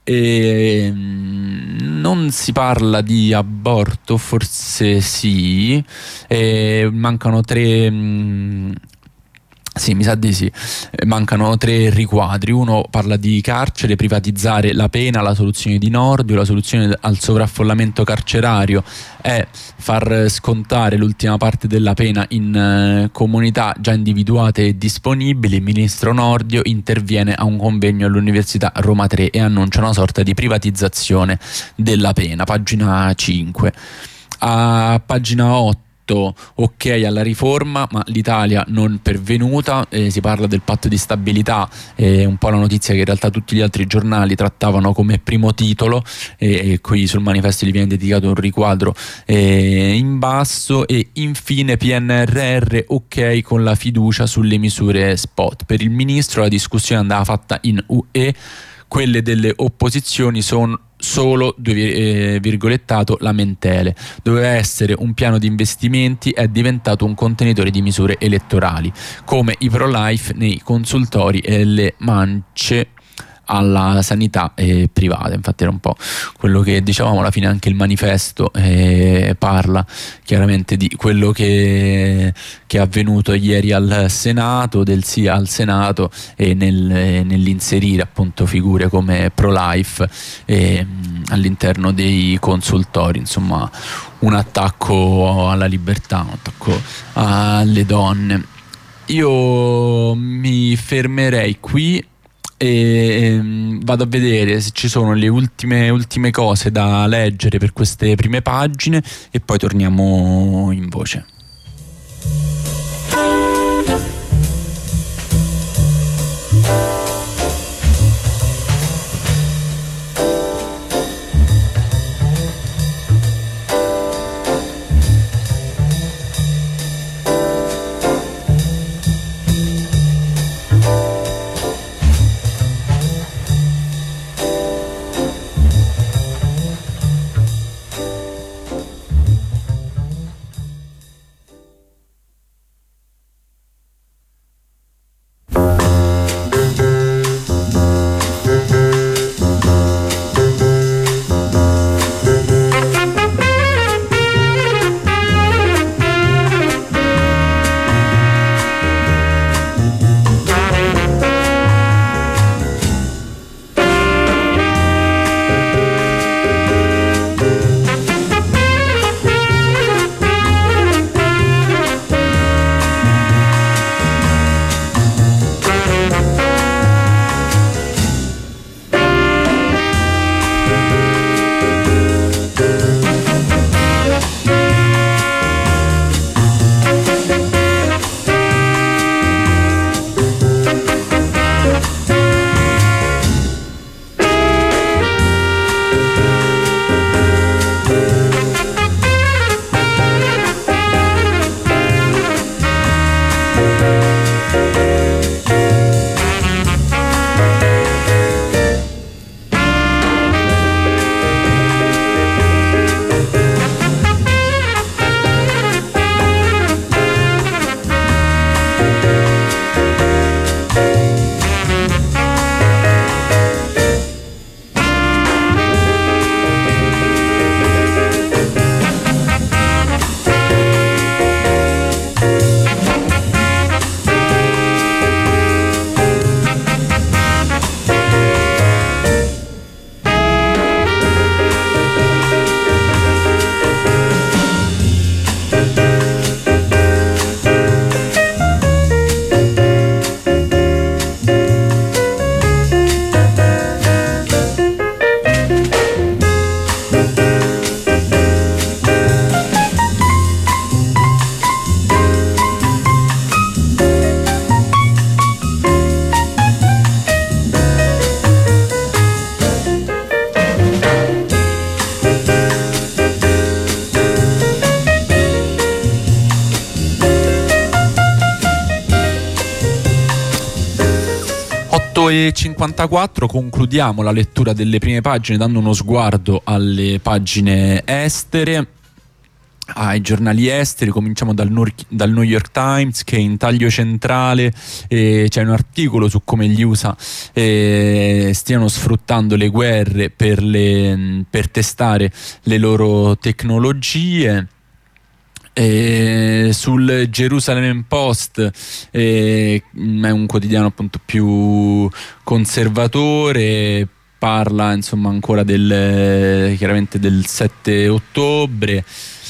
E non si parla di aborto, forse sì, e mancano tre mh, sì, mi sa di sì. Eh, mancano tre riquadri. Uno parla di carcere, privatizzare la pena, la soluzione di Nordio. La soluzione al sovraffollamento carcerario è far scontare l'ultima parte della pena in eh, comunità già individuate e disponibili. Il ministro Nordio interviene a un convegno all'Università Roma tre e annuncia una sorta di privatizzazione della pena. Pagina cinque. A pagina otto, ok alla riforma, ma l'Italia non pervenuta. Eh, si parla del patto di stabilità, eh, un po' la notizia che in realtà tutti gli altri giornali trattavano come primo titolo, eh, e qui sul manifesto gli viene dedicato un riquadro eh, in basso. E infine P N R R, ok con la fiducia sulle misure spot. Per il ministro la discussione andava fatta in U E, quelle delle opposizioni sono solo due eh, virgolettato lamentele. Doveva essere un piano di investimenti, è diventato un contenitore di misure elettorali, come i pro-life nei consultori e le mance alla sanità eh, privata. Infatti era un po' quello che dicevamo, alla fine anche il manifesto eh, parla chiaramente di quello che, che è avvenuto ieri al Senato, del sì al Senato, e nel, eh, nell'inserire appunto figure come pro-life eh, all'interno dei consultori. Insomma, un attacco alla libertà, un attacco alle donne. Io mi fermerei qui e vado a vedere se ci sono le ultime, ultime cose da leggere per queste prime pagine e poi torniamo in voce. e cinquantaquattro, concludiamo la lettura delle prime pagine dando uno sguardo alle pagine estere. ai giornali esteri. Cominciamo dal, Nur- dal New York Times, che in taglio centrale eh, c'è un articolo su come gli U S A eh, stiano sfruttando le guerre per, le, per testare le loro tecnologie. E sul Jerusalem Post, eh, è un quotidiano appunto più conservatore, parla insomma ancora del, chiaramente del sette ottobre,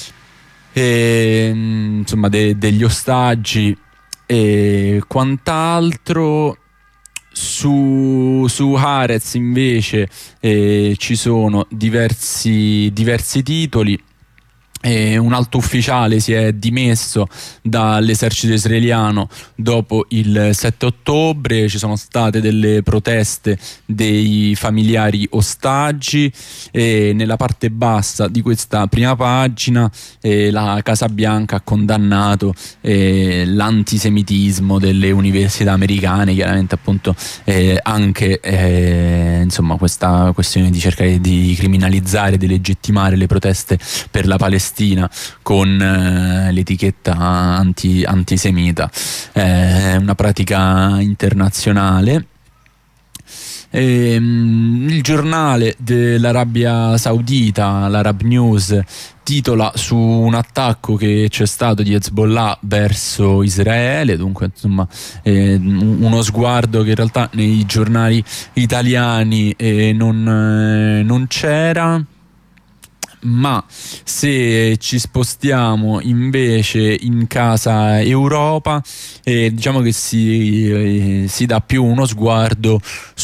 e, insomma de, degli ostaggi e quant'altro. Su, su Haaretz invece eh, ci sono diversi, diversi titoli. E un alto ufficiale si è dimesso dall'esercito israeliano dopo il sette ottobre. Ci sono state delle proteste dei familiari ostaggi, e nella parte bassa di questa prima pagina eh, la Casa Bianca ha condannato eh, l'antisemitismo delle università americane, chiaramente appunto eh, anche eh, insomma questa questione di cercare di criminalizzare, di legittimare le proteste per la Palestina con eh, l'etichetta anti, antisemita. È eh, una pratica internazionale. E, um, il giornale dell'Arabia Saudita, l'Arab News, titola su un attacco che c'è stato di Hezbollah verso Israele. Dunque insomma eh, uno sguardo che in realtà nei giornali italiani eh, non, eh, non c'era. Ma se ci spostiamo invece in casa Europa, eh, diciamo che si, eh, si dà più uno sguardo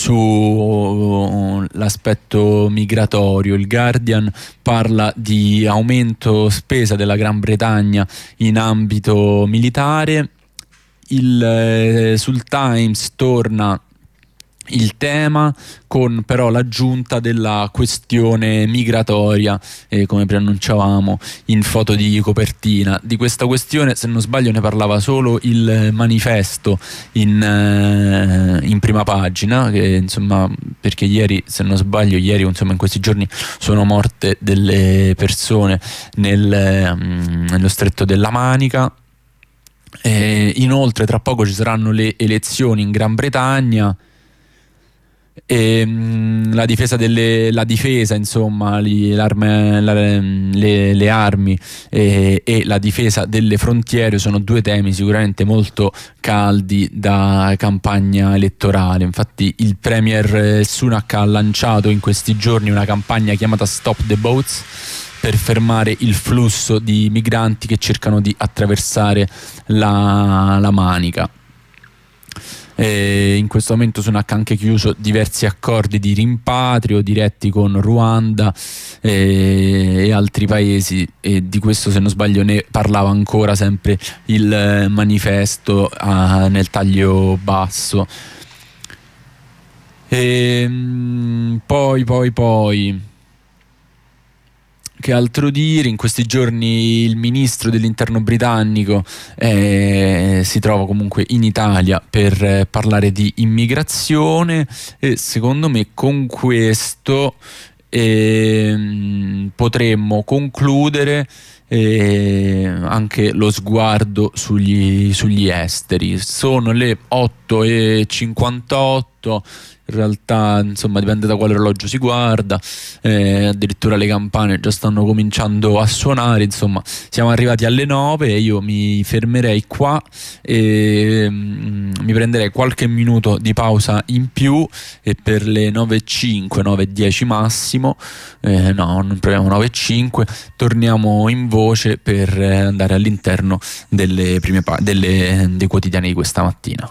sull'aspetto migratorio. Il Guardian parla di aumento spesa della Gran Bretagna in ambito militare. Il, eh, sul Times torna il tema, con però l'aggiunta della questione migratoria, eh, come preannunciavamo in foto di copertina. Di questa questione, se non sbaglio, ne parlava solo il Manifesto in, eh, in prima pagina, che insomma, perché ieri, se non sbaglio, ieri insomma in questi giorni sono morte delle persone nel, mm, nello Stretto della Manica. Eh, inoltre tra poco ci saranno le elezioni in Gran Bretagna. E, mh, la difesa delle la difesa insomma li, l'arme, la, le, le armi e, e la difesa delle frontiere sono due temi sicuramente molto caldi da campagna elettorale. Infatti il premier Sunak ha lanciato in questi giorni una campagna chiamata Stop the Boats per fermare il flusso di migranti che cercano di attraversare la, la Manica. E in questo momento Sunak ha anche chiuso diversi accordi di rimpatrio diretti con Ruanda e, e altri paesi, e di questo, se non sbaglio, ne parlava ancora sempre il Manifesto a, nel taglio basso. E, poi poi poi che altro dire? In questi giorni il ministro dell'interno britannico eh, si trova comunque in Italia per eh, parlare di immigrazione, e secondo me con questo eh, potremmo concludere eh, anche lo sguardo sugli, sugli esteri. Sono le otto e cinquantotto. In realtà insomma dipende da quale orologio si guarda, eh, addirittura le campane già stanno cominciando a suonare. Insomma siamo arrivati alle nove e io mi fermerei qua e mm, mi prenderei qualche minuto di pausa in più, e per le nove e cinque, nove e dieci massimo, eh, no non proviamo nove e cinque, torniamo in voce per eh, andare all'interno delle prime pa- delle, dei quotidiani di questa mattina.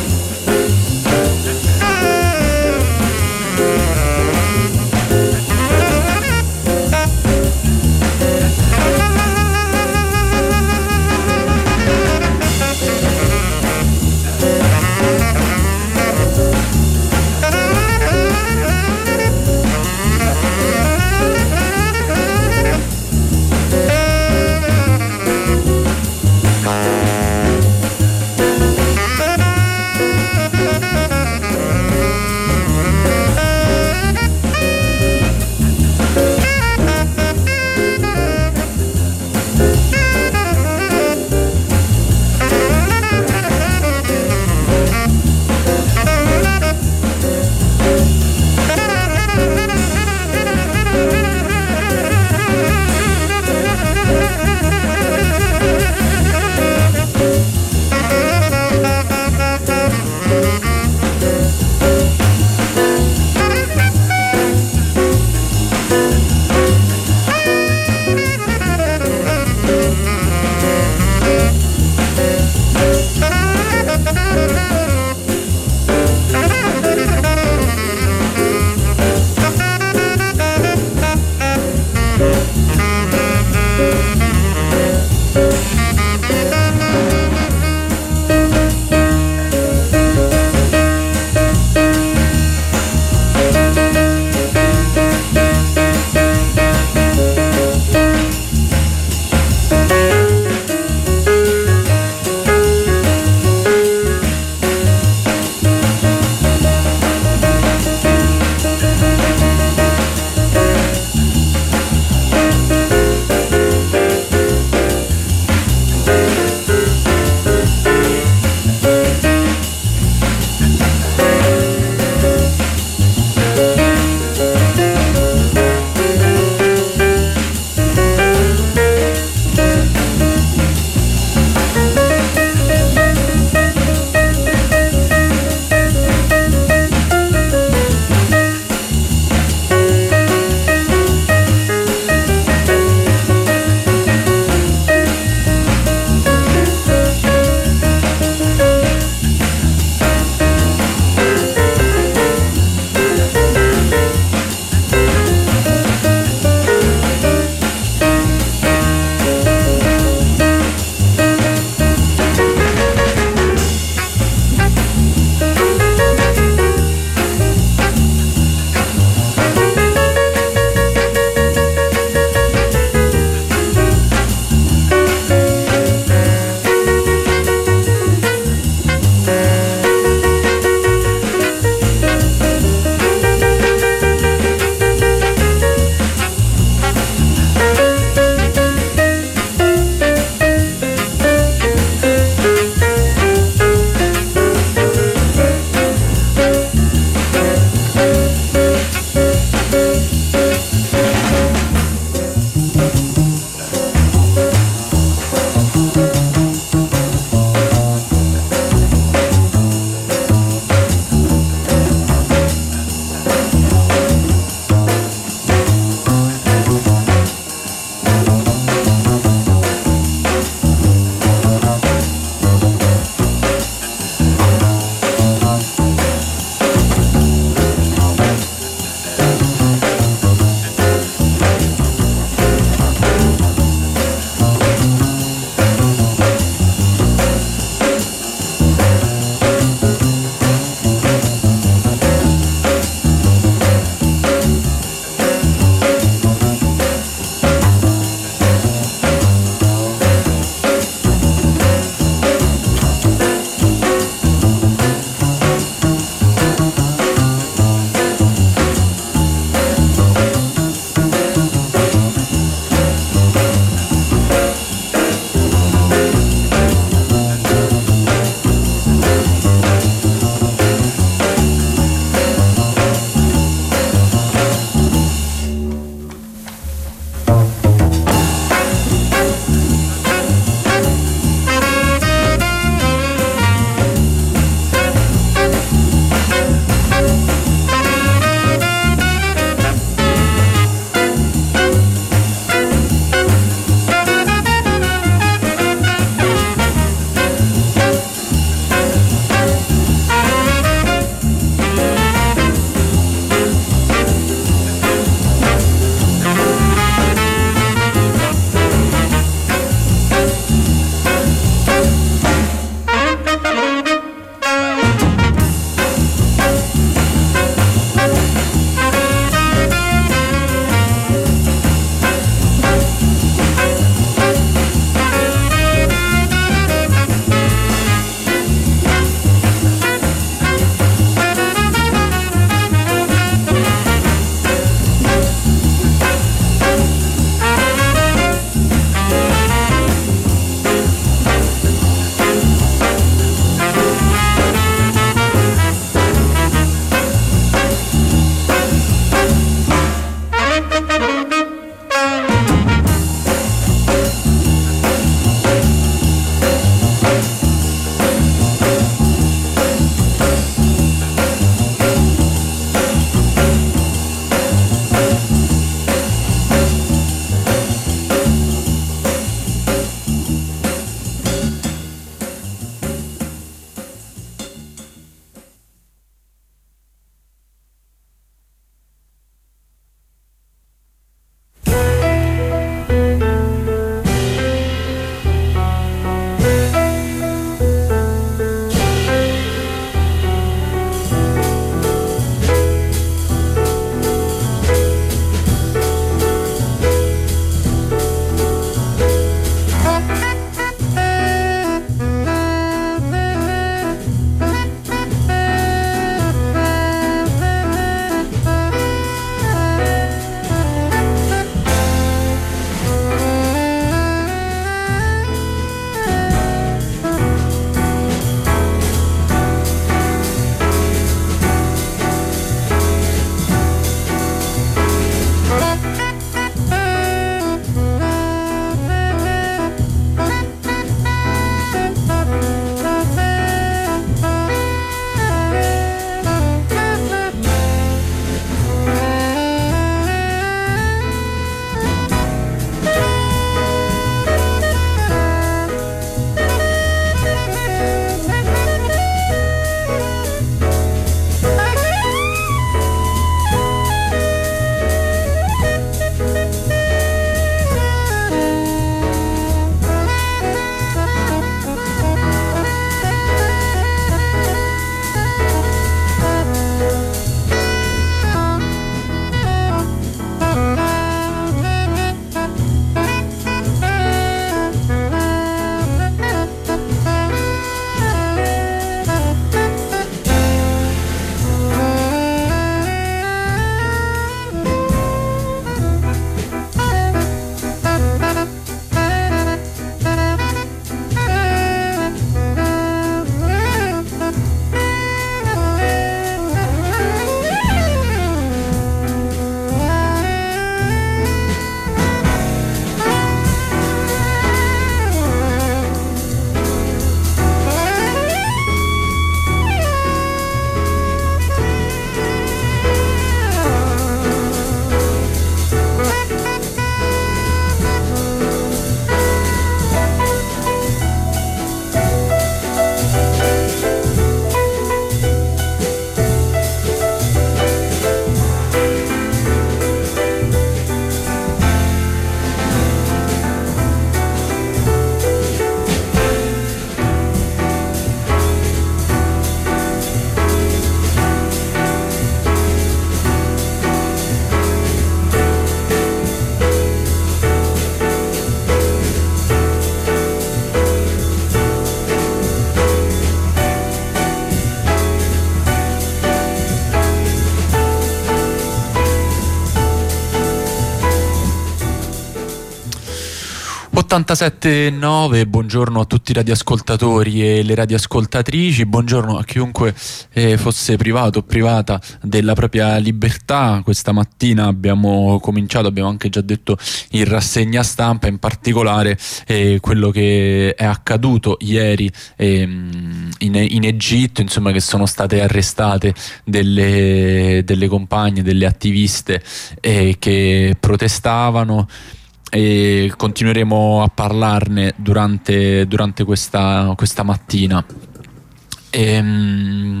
ottantasette e nove, buongiorno a tutti i radioascoltatori e le radioascoltatrici, buongiorno a chiunque eh, fosse privato o privata della propria libertà. Questa mattina abbiamo cominciato, abbiamo anche già detto in rassegna stampa, in particolare eh, quello che è accaduto ieri eh, in, in Egitto, insomma, che sono state arrestate delle, delle compagne, delle attiviste eh, che protestavano. E continueremo a parlarne durante, durante questa, questa mattina. E, um,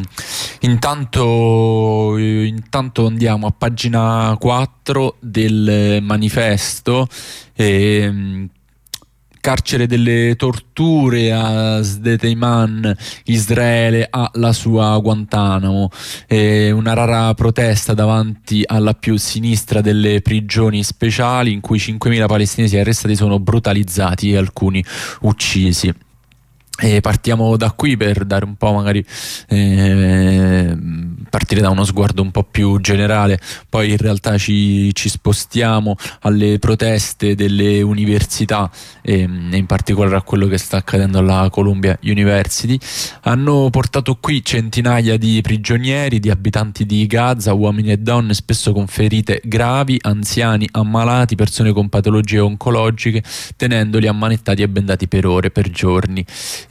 intanto, intanto andiamo a pagina quattro del manifesto. E, um, carcere delle torture a Sde-Teiman, Israele ha la sua Guantanamo. Eh, una rara protesta davanti alla più sinistra delle prigioni speciali, in cui cinquemila palestinesi arrestati sono brutalizzati e alcuni uccisi. E partiamo da qui per dare un po', magari eh, partire da uno sguardo un po' più generale, poi in realtà ci, ci spostiamo alle proteste delle università e, e in particolare a quello che sta accadendo alla Columbia University. Hanno portato qui centinaia di prigionieri, di abitanti di Gaza, uomini e donne, spesso con ferite gravi, anziani, ammalati, persone con patologie oncologiche, tenendoli ammanettati e bendati per ore, per giorni.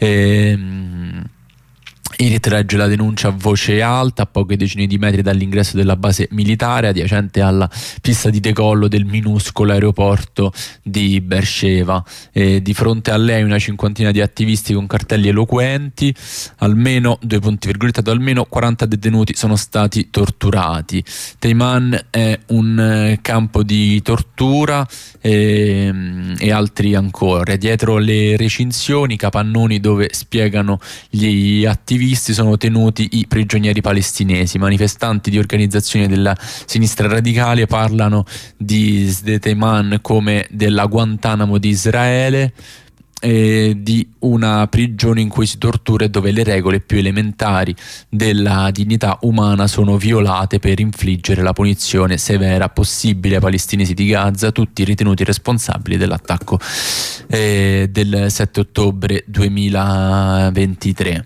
Ehm, Irit legge la denuncia a voce alta a poche decine di metri dall'ingresso della base militare adiacente alla pista di decollo del minuscolo aeroporto di Beersheva. E di fronte a lei una cinquantina di attivisti con cartelli eloquenti. Almeno, due punti virgolettato, almeno quaranta detenuti sono stati torturati. Teiman è un eh, campo di tortura e, e altri ancora. Dietro le recinzioni, capannoni dove spiegano gli attivisti, sono tenuti i prigionieri palestinesi. Manifestanti di organizzazioni della sinistra radicale parlano di Sde-Teiman come della Guantanamo di Israele, e di una prigione in cui si tortura e dove le regole più elementari della dignità umana sono violate per infliggere la punizione severa possibile ai palestinesi di Gaza, tutti ritenuti responsabili dell'attacco eh, del sette ottobre duemilaventitré.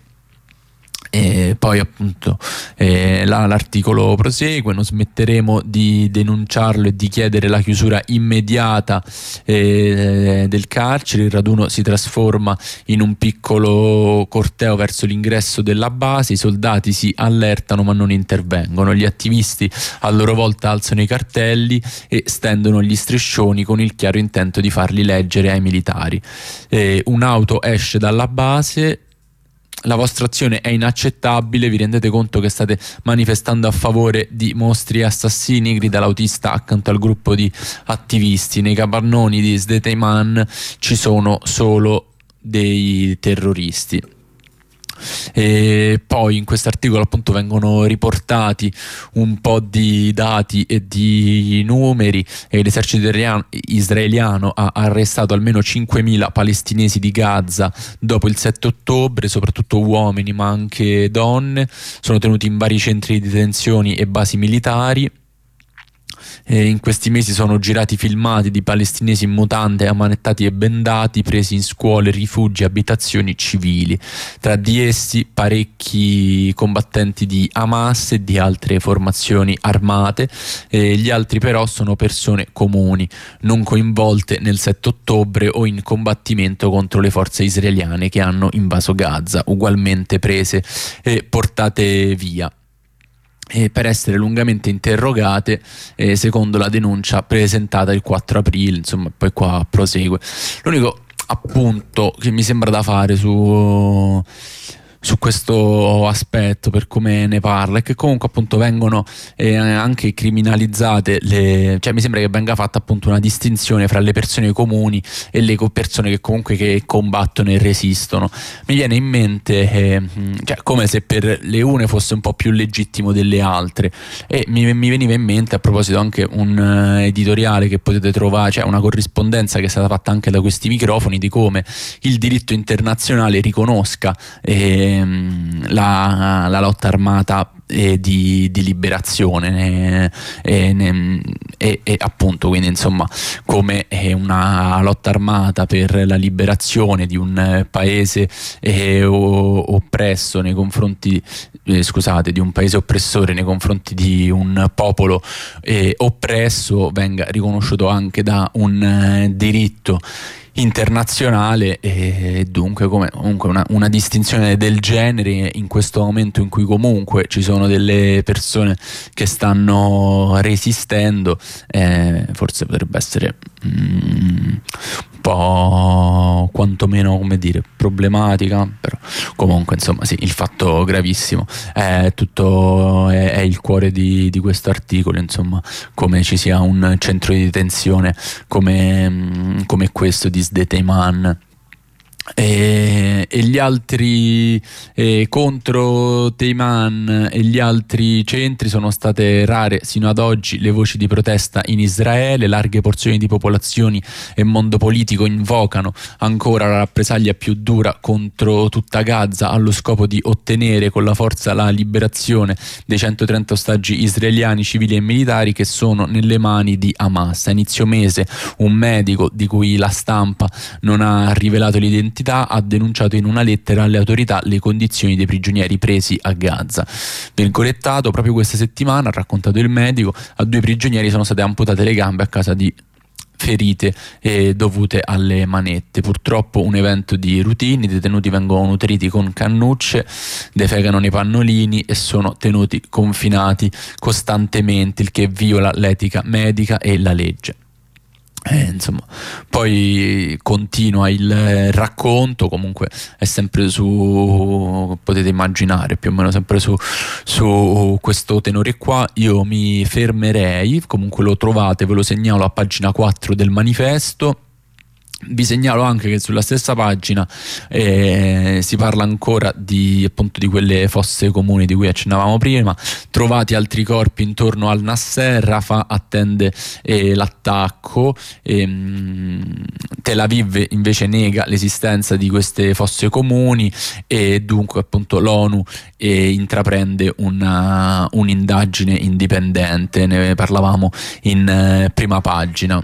E poi appunto eh, là, l'articolo prosegue: non smetteremo di denunciarlo e di chiedere la chiusura immediata eh, del carcere. Il raduno si trasforma in un piccolo corteo verso l'ingresso della base, i soldati si allertano ma non intervengono, gli attivisti a loro volta alzano i cartelli e stendono gli striscioni con il chiaro intento di farli leggere ai militari. Eh, un'auto esce dalla base. La vostra azione è inaccettabile, vi rendete conto che state manifestando a favore di mostri assassini, grida l'autista accanto al gruppo di attivisti. Nei capannoni di Sde-Teiman ci sono solo dei terroristi. E poi in questo articolo appunto vengono riportati un po' di dati e di numeri. E l'esercito israeliano ha arrestato almeno cinquemila palestinesi di Gaza dopo il sette ottobre, soprattutto uomini ma anche donne. Sono tenuti in vari centri di detenzione e basi militari. E in questi mesi sono girati filmati di palestinesi in mutande, ammanettati e bendati, presi in scuole, rifugi, abitazioni civili. Tra di essi parecchi combattenti di Hamas e di altre formazioni armate. E gli altri però sono persone comuni, non coinvolte nel sette ottobre o in combattimento contro le forze israeliane che hanno invaso Gaza, ugualmente prese e portate via. E per essere lungamente interrogate eh, secondo la denuncia presentata il quattro aprile, insomma, poi qua prosegue. L'unico appunto che mi sembra da fare su su questo aspetto, per come ne parla, è che comunque appunto vengono eh, anche criminalizzate le, cioè mi sembra che venga fatta appunto una distinzione fra le persone comuni e le persone che comunque che combattono e resistono. Mi viene in mente eh, cioè come se per le une fosse un po' più legittimo delle altre, e mi, mi veniva in mente a proposito anche un uh, editoriale che potete trovare, cioè una corrispondenza che è stata fatta anche da questi microfoni, di come il diritto internazionale riconosca eh, ehm, la, la lotta armata e di, di liberazione e, e, e, e appunto quindi insomma come una lotta armata per la liberazione di un paese eh, oppresso nei confronti eh, scusate di un paese oppressore nei confronti di un popolo eh, oppresso venga riconosciuto anche da un eh, diritto internazionale e dunque come, comunque una, una distinzione del genere in questo momento in cui comunque ci sono delle persone che stanno resistendo eh, forse potrebbe essere mm, un po' quantomeno come dire problematica, però comunque insomma sì, il fatto gravissimo è tutto è, è il cuore di, di questo articolo, insomma come ci sia un centro di detenzione come, come questo di Sde-Teyman. E, e gli altri eh, contro Teyman e gli altri centri sono state rare sino ad oggi le voci di protesta in Israele. Larghe porzioni di popolazioni e mondo politico invocano ancora la rappresaglia più dura contro tutta Gaza allo scopo di ottenere con la forza la liberazione dei centotrenta ostaggi israeliani civili e militari che sono nelle mani di Hamas. A inizio mese un medico di cui la stampa non ha rivelato l'identità ha denunciato in una lettera alle autorità le condizioni dei prigionieri presi a Gaza. Virgolettato, proprio questa settimana, ha raccontato il medico, a due prigionieri sono state amputate le gambe a causa di ferite eh, dovute alle manette. Purtroppo un evento di routine, i detenuti vengono nutriti con cannucce, defecano nei pannolini e sono tenuti confinati costantemente, il che viola l'etica medica e la legge. Eh, insomma, poi continua il racconto, comunque è sempre su, potete immaginare più o meno sempre su, su questo tenore qua. Io mi fermerei, comunque lo trovate, ve lo segnalo a pagina quattro del manifesto. Vi segnalo anche che sulla stessa pagina eh, si parla ancora di, appunto, di quelle fosse comuni di cui accennavamo prima. Trovati altri corpi intorno al Nasser, Rafah attende eh, l'attacco. ehm, Tel Aviv invece nega l'esistenza di queste fosse comuni e dunque appunto l'ONU eh, intraprende una, un'indagine indipendente. Ne parlavamo in eh, prima pagina.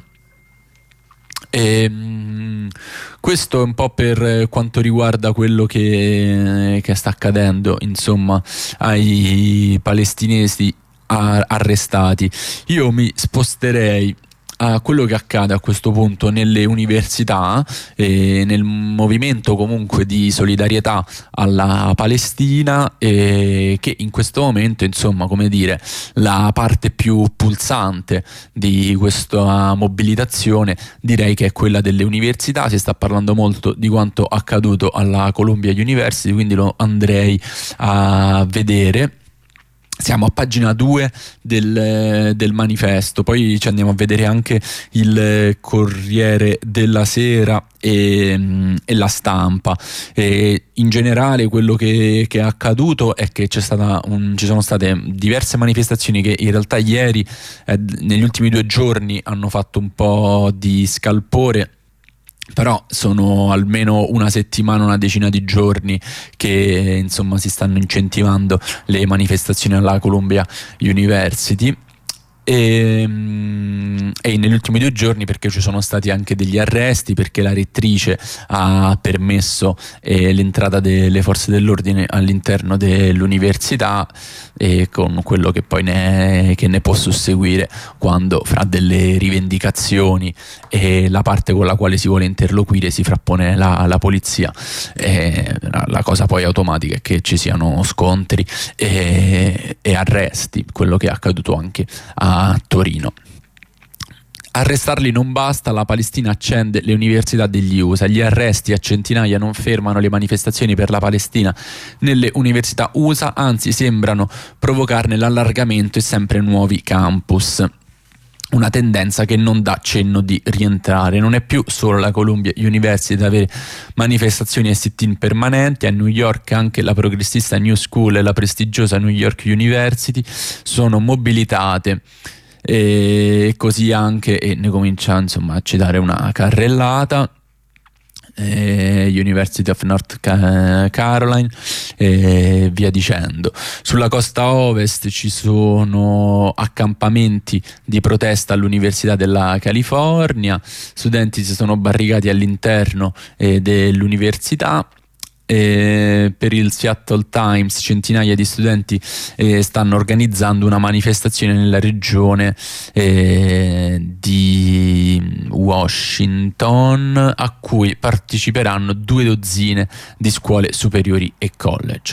E, mh, questo è un po' per quanto riguarda quello che, che sta accadendo insomma ai palestinesi a, arrestati. Io mi sposterei a quello che accade a questo punto nelle università e nel movimento comunque di solidarietà alla Palestina, e che in questo momento insomma come dire la parte più pulsante di questa mobilitazione direi che è quella delle università. Si sta parlando molto di quanto accaduto alla Columbia University, quindi lo andrei a vedere. Siamo a pagina due del, del manifesto, poi ci andiamo a vedere anche il Corriere della Sera e, e la Stampa. E in generale quello che, che è accaduto è che c'è stata un, ci sono state diverse manifestazioni che in realtà ieri, eh, negli ultimi due giorni, hanno fatto un po' di scalpore. Però sono almeno una settimana, una decina di giorni che insomma si stanno incentivando le manifestazioni alla Columbia University. E, e negli ultimi due giorni perché ci sono stati anche degli arresti, perché la rettrice ha permesso eh, l'entrata delle forze dell'ordine all'interno dell'università, e con quello che poi ne, che ne può susseguire quando fra delle rivendicazioni e la parte con la quale si vuole interloquire si frappone la, la polizia. E la, la cosa poi automatica è che ci siano scontri e, e arresti, quello che è accaduto anche a a Torino. Arrestarli non basta, la Palestina accende le università degli U S A. Gli arresti a centinaia non fermano le manifestazioni per la Palestina nelle università U S A, anzi sembrano provocarne l'allargamento e sempre nuovi campus. Una tendenza che non dà cenno di rientrare. Non è più solo la Columbia University ad avere manifestazioni e sit-in permanenti. A New York anche la progressista New School e la prestigiosa New York University sono mobilitate, e così anche, e ne comincia insomma a citare una carrellata. eh, University of North Carolina e via dicendo. Sulla costa ovest ci sono accampamenti di protesta all'Università della California, studenti si sono barricati all'interno eh, dell'università. Eh, per il Seattle Times centinaia di studenti eh, stanno organizzando una manifestazione nella regione eh, di Washington, a cui parteciperanno due dozzine di scuole superiori e college.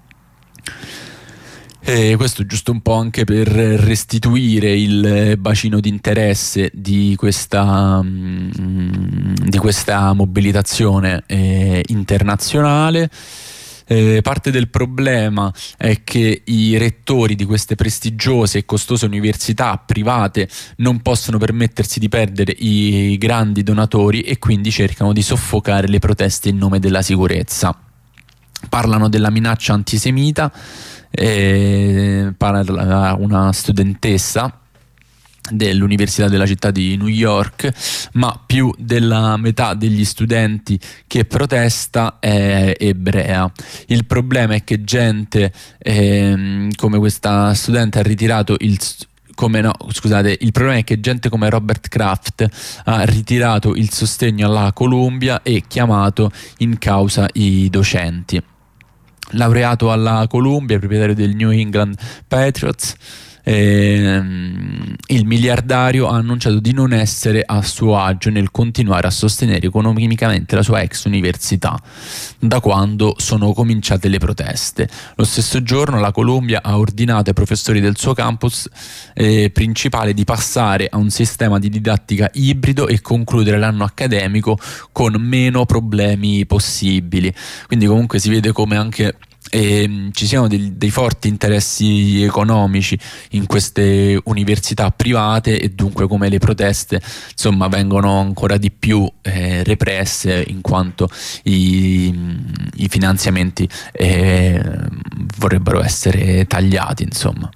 E questo giusto un po' anche per restituire il bacino di interesse di questa, di questa mobilitazione eh, internazionale. Eh, parte del problema è che i rettori di queste prestigiose e costose università private non possono permettersi di perdere i grandi donatori e quindi cercano di soffocare le proteste in nome della sicurezza. Parlano della minaccia antisemita. Eh, parla una studentessa dell'Università della città di New York, ma più della metà degli studenti che protesta è ebrea. Il problema è che gente eh, come questa studente ha ritirato il come no, scusate, il problema è che gente come Robert Kraft ha ritirato il sostegno alla Columbia e chiamato in causa i docenti. Laureato alla Columbia, proprietario del New England Patriots, ehm, il miliardario ha annunciato di non essere a suo agio nel continuare a sostenere economicamente la sua ex università da quando sono cominciate le proteste. Lo stesso giorno la Columbia ha ordinato ai professori del suo campus eh, principale di passare a un sistema di didattica ibrido e concludere l'anno accademico con meno problemi possibili. Quindi comunque si vede come anche E ci siano dei, dei forti interessi economici in queste università private e dunque come le proteste insomma vengono ancora di più eh, represse, in quanto i, i finanziamenti eh, vorrebbero essere tagliati, insomma.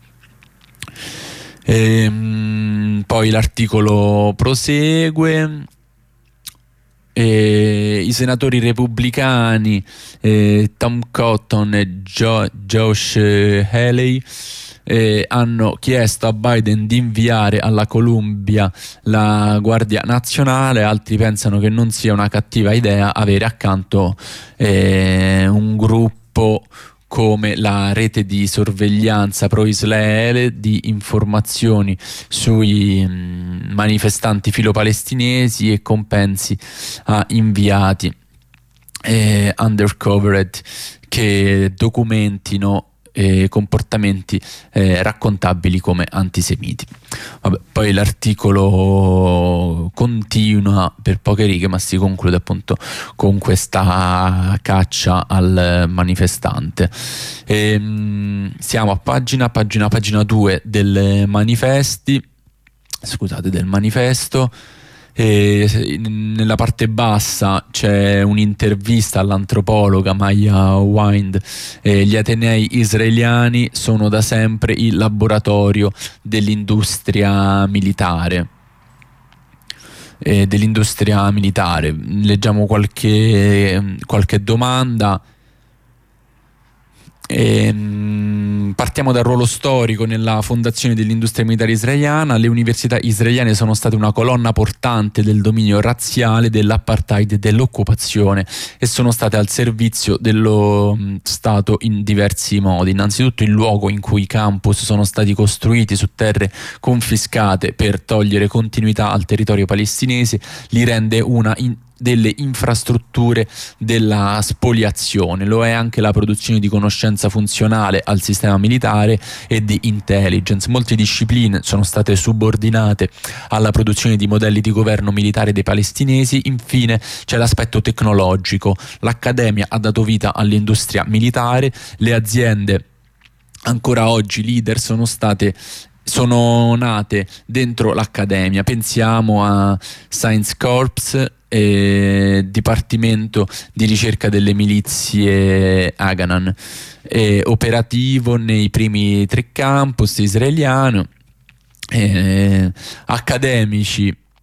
E, mh, poi l'articolo prosegue. E i senatori repubblicani eh, Tom Cotton e jo- Josh Haley eh, hanno chiesto a Biden di inviare alla Columbia la Guardia Nazionale. Altri pensano che non sia una cattiva idea avere accanto eh, un gruppo come la rete di sorveglianza pro-israele di informazioni sui mh, manifestanti filo-palestinesi e compensi a inviati eh, undercovered che documentino eh, comportamenti eh, raccontabili come antisemiti. Vabbè, poi l'articolo continua per poche righe, ma si conclude appunto con questa caccia al manifestante. E, mh, siamo a pagina pagina pagina due del manifesti scusate del manifesto. E nella parte bassa c'è un'intervista all'antropologa Maya Wind. E gli atenei israeliani sono da sempre il laboratorio dell'industria militare. E dell'industria militare. Leggiamo qualche, qualche domanda. E, mh, partiamo dal ruolo storico nella fondazione dell'industria militare israeliana. Le università israeliane sono state una colonna portante del dominio razziale, dell'apartheid e dell'occupazione e sono state al servizio dello mh, Stato in diversi modi. Innanzitutto il luogo in cui i campus sono stati costruiti su terre confiscate per togliere continuità al territorio palestinese li rende una in delle infrastrutture della spoliazione. Lo è anche la produzione di conoscenza funzionale al sistema militare e di intelligence. Molte discipline sono state subordinate alla produzione di modelli di governo militare dei palestinesi. Infine c'è l'aspetto tecnologico. L'accademia ha dato vita all'industria militare. Le aziende ancora oggi leader sono state sono nate dentro l'accademia. Pensiamo a Science Corps, Eh, Dipartimento di ricerca delle milizie Haganan, eh, operativo nei primi tre campus israeliani, eh, accademici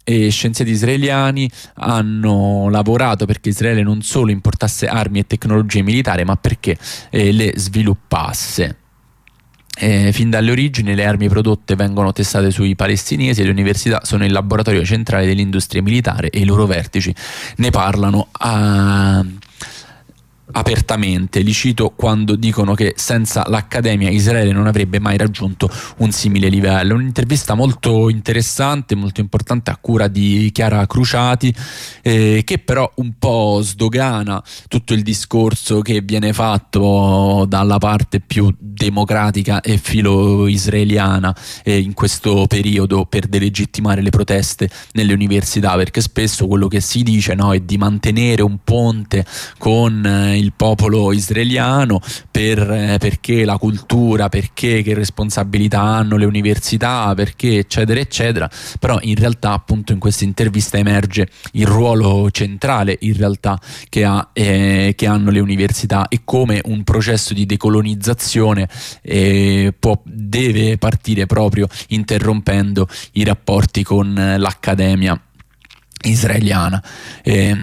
e scienziati israeliani hanno lavorato perché Israele non solo importasse armi e tecnologie militari, ma perché eh, le sviluppasse. Eh, fin dalle origini le armi prodotte vengono testate sui palestinesi e le università sono il laboratorio centrale dell'industria militare e i loro vertici ne parlano a... apertamente. Li cito quando dicono che senza l'accademia Israele non avrebbe mai raggiunto un simile livello. Un'intervista molto interessante, molto importante, a cura di Chiara Cruciati, eh, che però un po' sdogana tutto il discorso che viene fatto dalla parte più democratica e filo israeliana eh, in questo periodo per delegittimare le proteste nelle università, perché spesso quello che si dice, no, è di mantenere un ponte con eh, il popolo israeliano per, eh, perché la cultura, perché che responsabilità hanno le università, perché eccetera eccetera, però in realtà appunto in questa intervista emerge il ruolo centrale in realtà che, ha, eh, che hanno le università e come un processo di decolonizzazione eh, può, deve partire proprio interrompendo i rapporti con l'accademia israeliana. Eh,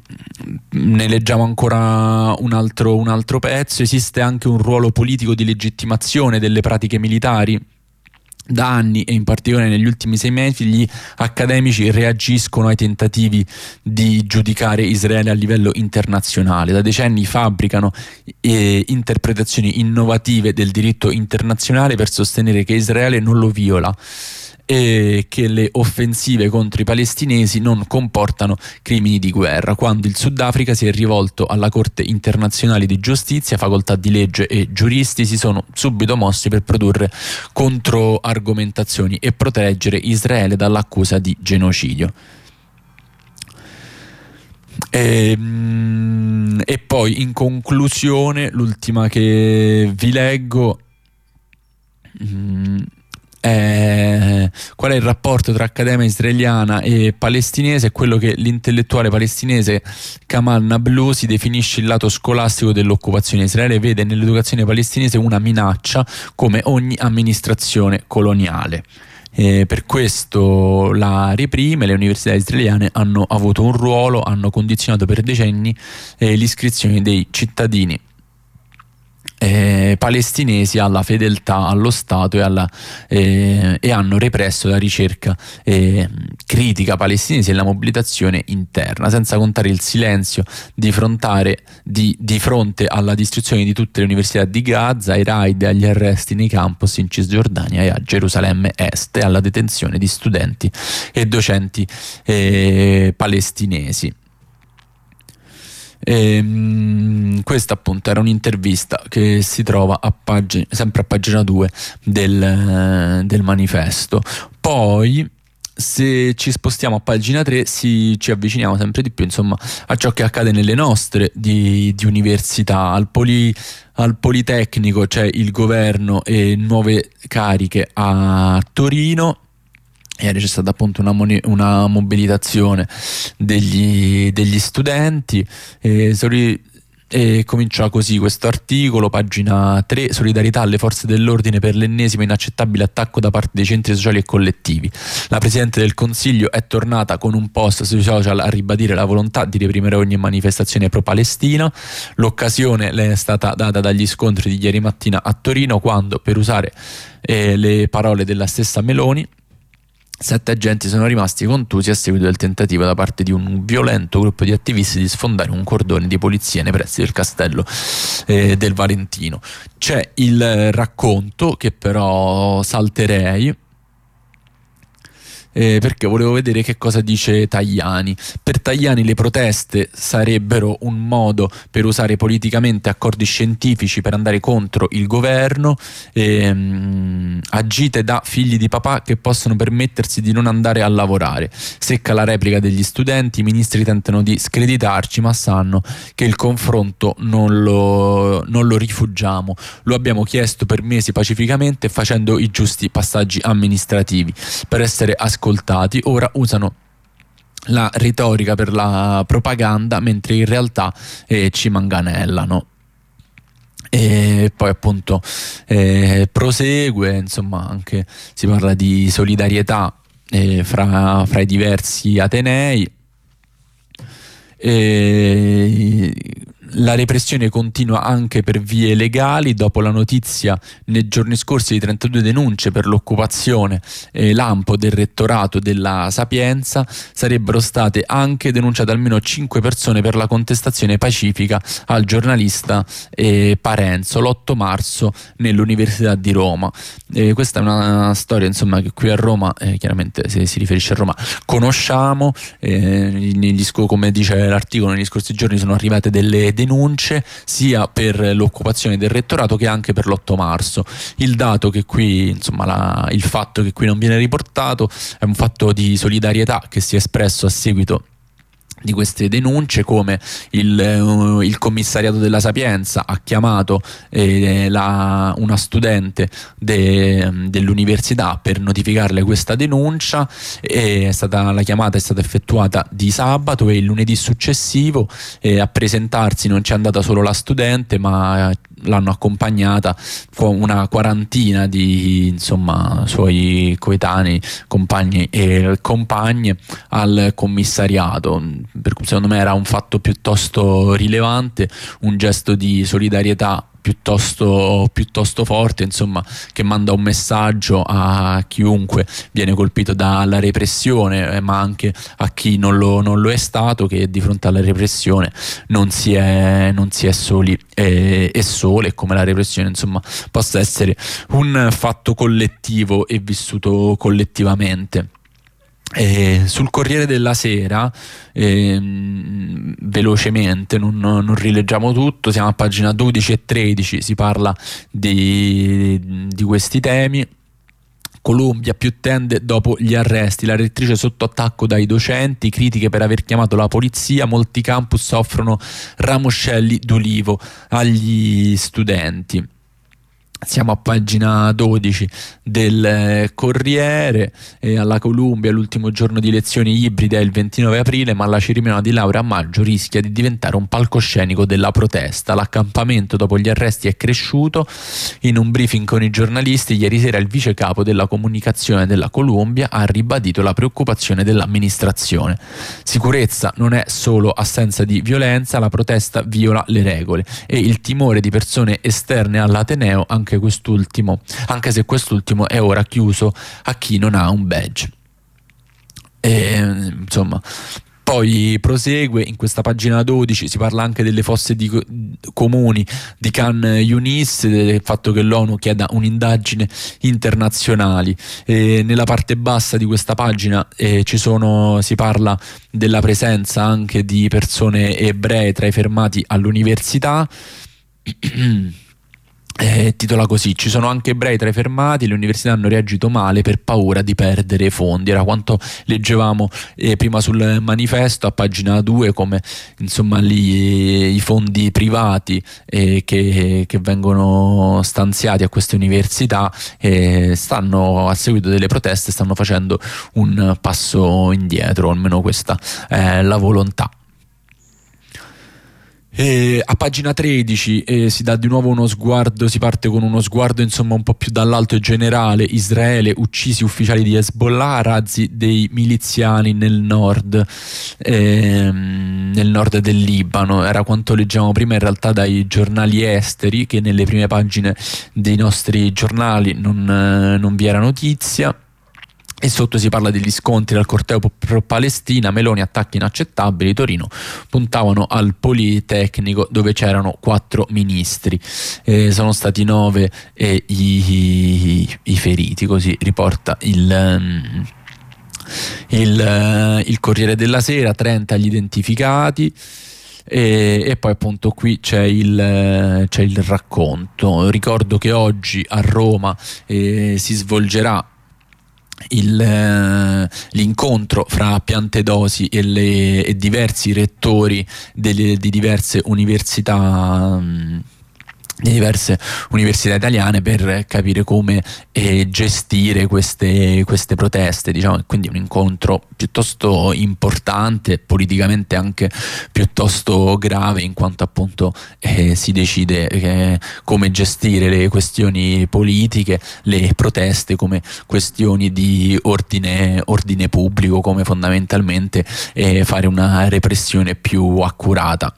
ne leggiamo ancora un altro, un altro pezzo. Esiste anche un ruolo politico di legittimazione delle pratiche militari. Da anni e in particolare negli ultimi sei mesi gli accademici reagiscono ai tentativi di giudicare Israele a livello internazionale. Da decenni fabbricano eh, interpretazioni innovative del diritto internazionale per sostenere che Israele non lo viola e che le offensive contro i palestinesi non comportano crimini di guerra. Quando il Sudafrica si è rivolto alla Corte internazionale di giustizia, facoltà di legge e giuristi si sono subito mossi per produrre controargomentazioni e proteggere Israele dall'accusa di genocidio. E, e poi in conclusione l'ultima che vi leggo mh, Eh, qual è il rapporto tra accademia israeliana e palestinese? È quello che l'intellettuale palestinese Kamal Nablusi definisce il lato scolastico dell'occupazione. Israele vede nell'educazione palestinese una minaccia, come ogni amministrazione coloniale. Eh, per questo la reprime. Le università israeliane hanno avuto un ruolo, hanno condizionato per decenni eh, l'iscrizione dei cittadini Eh, palestinesi alla fedeltà allo Stato e, alla, eh, e hanno represso la ricerca eh, critica palestinese e la mobilitazione interna, senza contare il silenzio di, frontare, di, di fronte alla distruzione di tutte le università di Gaza, ai raid e agli arresti nei campus in Cisgiordania e a Gerusalemme Est e alla detenzione di studenti e docenti eh, palestinesi. E, mh, questa appunto era un'intervista che si trova a pagina, sempre a pagina due del, del manifesto. Poi se ci spostiamo a pagina tre si, ci avviciniamo sempre di più insomma a ciò che accade nelle nostre di, di università. Al, poli, al Politecnico c'è il governo e nuove cariche a Torino. Ieri c'è stata appunto una, moni- una mobilitazione degli, degli studenti e, soli- e comincia così questo articolo, pagina tre: solidarietà alle forze dell'ordine per l'ennesimo inaccettabile attacco da parte dei centri sociali e collettivi. La Presidente del Consiglio è tornata con un post sui social a ribadire la volontà di reprimere ogni manifestazione pro-Palestina. L'occasione le è stata data dagli scontri di ieri mattina a Torino, quando, per usare eh, le parole della stessa Meloni, sette agenti sono rimasti contusi a seguito del tentativo da parte di un violento gruppo di attivisti di sfondare un cordone di polizia nei pressi del castello eh, del Valentino. C'è il racconto che però salterei eh, perché volevo vedere che cosa dice Tajani. Per Tajani le proteste sarebbero un modo per usare politicamente accordi scientifici per andare contro il governo, ehm, agite da figli di papà che possono permettersi di non andare a lavorare. Secca la replica degli studenti, i ministri tentano di screditarci ma sanno che il confronto non lo, non lo rifugiamo, lo abbiamo chiesto per mesi pacificamente facendo i giusti passaggi amministrativi per essere ascoltati. Ora usano la retorica per la propaganda mentre in realtà eh, ci manganellano. E poi appunto eh, prosegue, insomma, anche si parla di solidarietà eh, fra, fra i diversi atenei. E la repressione continua anche per vie legali. Dopo la notizia nei giorni scorsi di trentadue denunce per l'occupazione e lampo del rettorato della Sapienza, sarebbero state anche denunciate almeno cinque persone per la contestazione pacifica al giornalista eh, Parenzo l'otto marzo nell'Università di Roma. Eh, questa è una storia, insomma, che qui a Roma, eh, chiaramente se si riferisce a Roma, conosciamo. Eh, negli sc- come dice l'articolo, negli scorsi giorni sono arrivate delle denunce sia per l'occupazione del rettorato che anche per l'otto marzo. Il dato che qui, insomma, la, il fatto che qui non viene riportato è un fatto di solidarietà che si è espresso a seguito di queste denunce, come il, uh, il commissariato della Sapienza ha chiamato eh, la, una studente de, dell'università per notificarle questa denuncia, e è stata, la chiamata è stata effettuata di sabato, e il lunedì successivo eh, a presentarsi non c'è andata solo la studente, ma l'hanno accompagnata con una quarantina di, insomma, suoi coetanei, compagni e compagne al commissariato. Per cui secondo me era un fatto piuttosto rilevante, un gesto di solidarietà piuttosto, piuttosto forte, insomma, che manda un messaggio a chiunque viene colpito dalla repressione, eh, ma anche a chi non lo, non lo è stato, che di fronte alla repressione non si è, non si è soli e, e sole, e come la repressione, insomma, possa essere un fatto collettivo e vissuto collettivamente. Eh, sul Corriere della Sera, ehm, velocemente, non, non rileggiamo tutto, siamo a pagina dodici e tredici, si parla di, di questi temi. Colombia, più tende dopo gli arresti, la rettrice sotto attacco dai docenti, critiche per aver chiamato la polizia, molti campus offrono ramoscelli d'ulivo agli studenti. Siamo a pagina dodici del Corriere. E alla Columbia l'ultimo giorno di lezioni ibride è il ventinove aprile, ma la cerimonia di laurea a maggio rischia di diventare un palcoscenico della protesta. L'accampamento dopo gli arresti è cresciuto. In un briefing con i giornalisti ieri sera il vice capo della comunicazione della Columbia ha ribadito la preoccupazione dell'amministrazione. Sicurezza non è solo assenza di violenza, la protesta viola le regole e il timore di persone esterne all'Ateneo, anche quest'ultimo, anche se quest'ultimo è ora chiuso a chi non ha un badge. E, insomma, poi prosegue in questa pagina dodici, si parla anche delle fosse di, comuni di Khan Yunis, del fatto che l'ONU chieda un'indagine internazionale. E nella parte bassa di questa pagina eh, ci sono, si parla della presenza anche di persone ebree tra i fermati all'università. Eh, titola così: ci sono anche ebrei tra i fermati, le università hanno reagito male per paura di perdere fondi. Era quanto leggevamo eh, prima sul manifesto a pagina due, come insomma lì eh, i fondi privati eh, che, che vengono stanziati a queste università eh, stanno, a seguito delle proteste, stanno facendo un passo indietro, almeno questa è la volontà. E a pagina tredici eh, si dà di nuovo uno sguardo, si parte con uno sguardo insomma un po' più dall'alto e generale. Israele, uccisi ufficiali di Hezbollah, razzi dei miliziani nel nord, ehm, nel nord del Libano. Era quanto leggiamo prima in realtà dai giornali esteri, che nelle prime pagine dei nostri giornali non, eh, non vi era notizia. E sotto si parla degli scontri al corteo pro-Palestina, Meloni attacchi inaccettabili, Torino puntavano al Politecnico dove c'erano quattro ministri, eh, sono stati nove eh, i, i, i feriti, così riporta il... Um, il, il Corriere della Sera, trenta gli identificati. E, e poi appunto qui c'è il, c'è il racconto. Ricordo che oggi a Roma eh, si svolgerà Il, eh, l'incontro fra Piantedosi e, le, e diversi rettori delle, di diverse università mh, di diverse università italiane per capire come eh, gestire queste, queste proteste, diciamo. Quindi un incontro piuttosto importante, politicamente anche piuttosto grave, in quanto appunto eh, si decide eh, come gestire le questioni politiche, le proteste come questioni di ordine, ordine pubblico, come fondamentalmente eh, fare una repressione più accurata.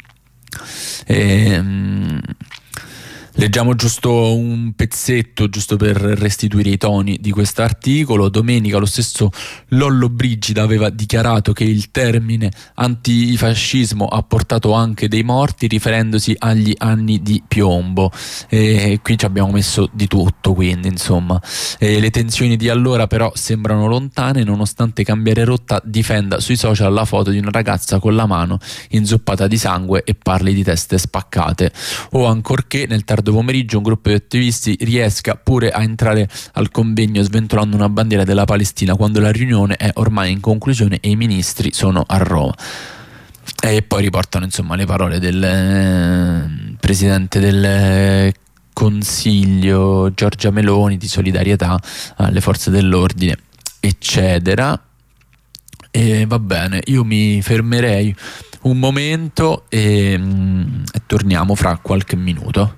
Ehm Leggiamo giusto un pezzetto, giusto per restituire i toni di questo articolo. Domenica lo stesso Lollobrigida aveva dichiarato che il termine antifascismo ha portato anche dei morti, riferendosi agli anni di piombo. E qui ci abbiamo messo di tutto, quindi insomma. E le tensioni di allora però sembrano lontane, nonostante cambiare rotta difenda sui social la foto di una ragazza con la mano inzuppata di sangue e parli di teste spaccate. O ancorché nel tardo pomeriggio un gruppo di attivisti riesca pure a entrare al convegno sventolando una bandiera della Palestina, quando la riunione è ormai in conclusione e i ministri sono a Roma. E poi riportano insomma le parole del eh, presidente del eh, Consiglio Giorgia Meloni di solidarietà alle forze dell'ordine, eccetera. E va bene, io mi fermerei un momento e, mm, e torniamo fra qualche minuto.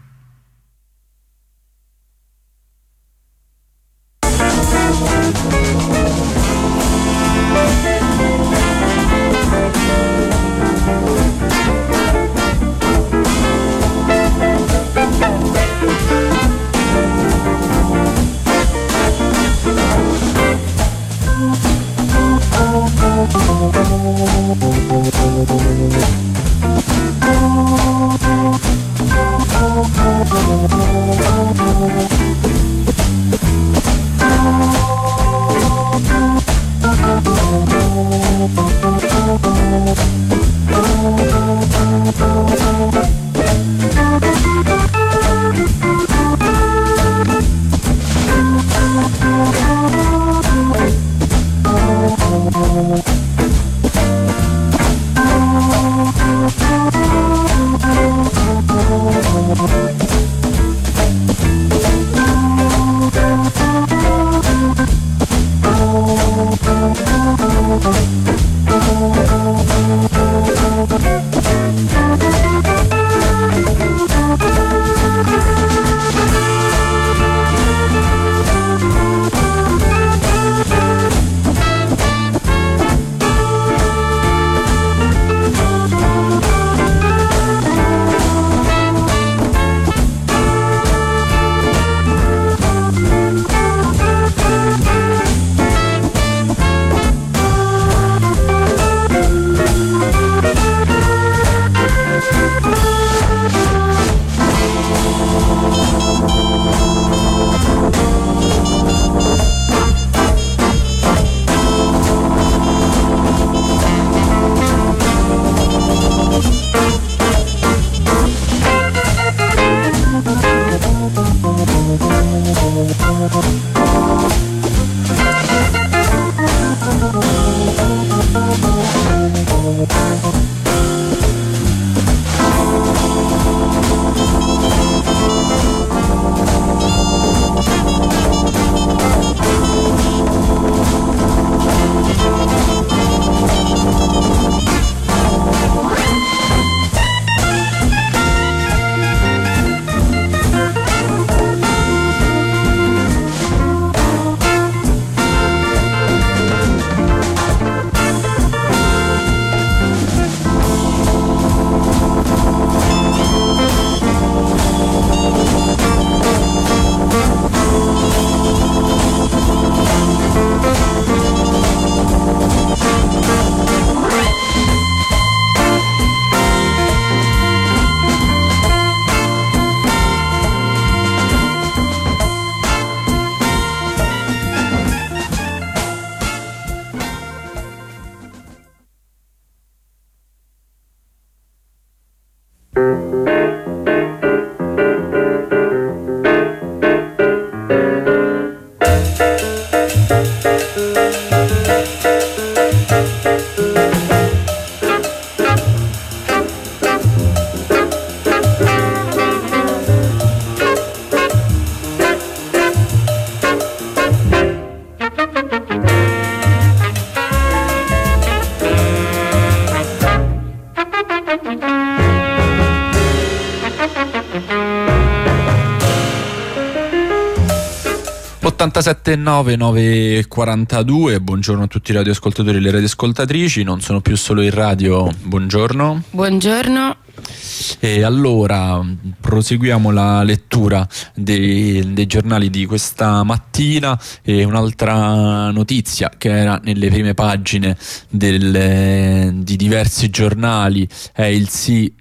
ottantasette nove nove quarantadue. Buongiorno a tutti i radioascoltatori e le radioascoltatrici. Non sono più solo in radio. Buongiorno. Buongiorno. E allora proseguiamo la lettura dei, dei giornali di questa mattina. E un'altra notizia che era nelle prime pagine del, di diversi giornali è il sì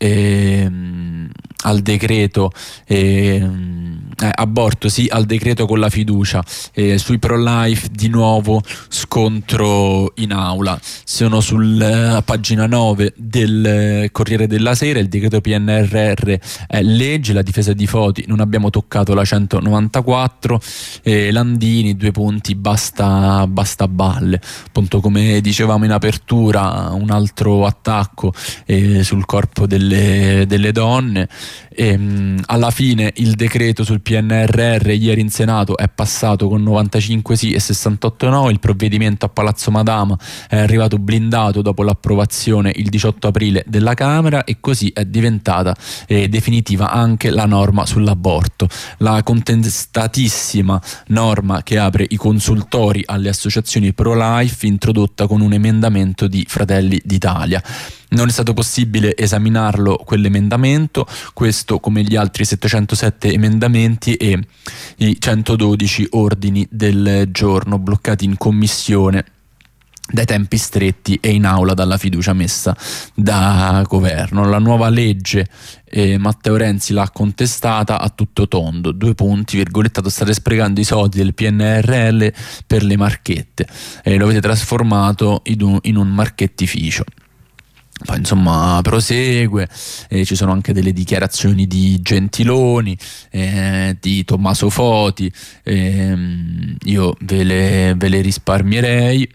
ehm, al decreto ehm, Eh, aborto sì al decreto con la fiducia. Eh, sui pro-life di nuovo scontro in aula. Sono sulla eh, pagina nove del eh, Corriere della Sera. Il decreto P N R R è legge, la difesa di Foti, non abbiamo toccato la centonovantaquattro. eh, Landini, due punti, basta, basta balle. Appunto, come dicevamo in apertura, un altro attacco eh, sul corpo delle, delle donne. E, mh, alla fine il decreto sul P N R R ieri in Senato è passato con novantacinque sì e sessantotto no. Il provvedimento a Palazzo Madama è arrivato blindato dopo l'approvazione il diciotto aprile della Camera, e così è diventata eh, definitiva anche la norma sull'aborto, la contestatissima norma che apre i consultori alle associazioni pro-life, introdotta con un emendamento di Fratelli d'Italia. Non è stato possibile esaminarlo quell'emendamento, questo come gli altri settecentosette emendamenti e i centododici ordini del giorno bloccati in commissione dai tempi stretti e in aula dalla fiducia messa da governo. La nuova legge eh, Matteo Renzi l'ha contestata a tutto tondo, due punti, virgolettato: state sprecando i soldi del P N R R per le marchette, e eh, lo avete trasformato in un, in un marchettificio. Poi insomma prosegue, eh, ci sono anche delle dichiarazioni di Gentiloni, eh, di Tommaso Foti, eh, io ve le, ve le risparmierei,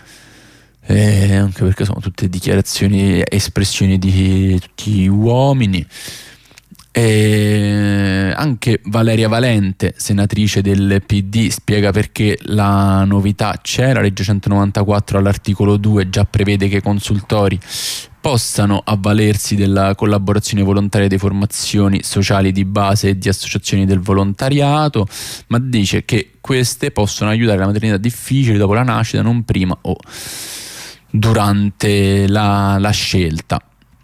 eh, anche perché sono tutte dichiarazioni, espressioni di tutti uomini. E anche Valeria Valente, senatrice del P D, spiega perché la novità c'è. La legge centonovantaquattro all'articolo due già prevede che i consultori possano avvalersi della collaborazione volontaria di formazioni sociali di base e di associazioni del volontariato, ma dice che queste possono aiutare la maternità difficile dopo la nascita, non prima o durante la, la scelta.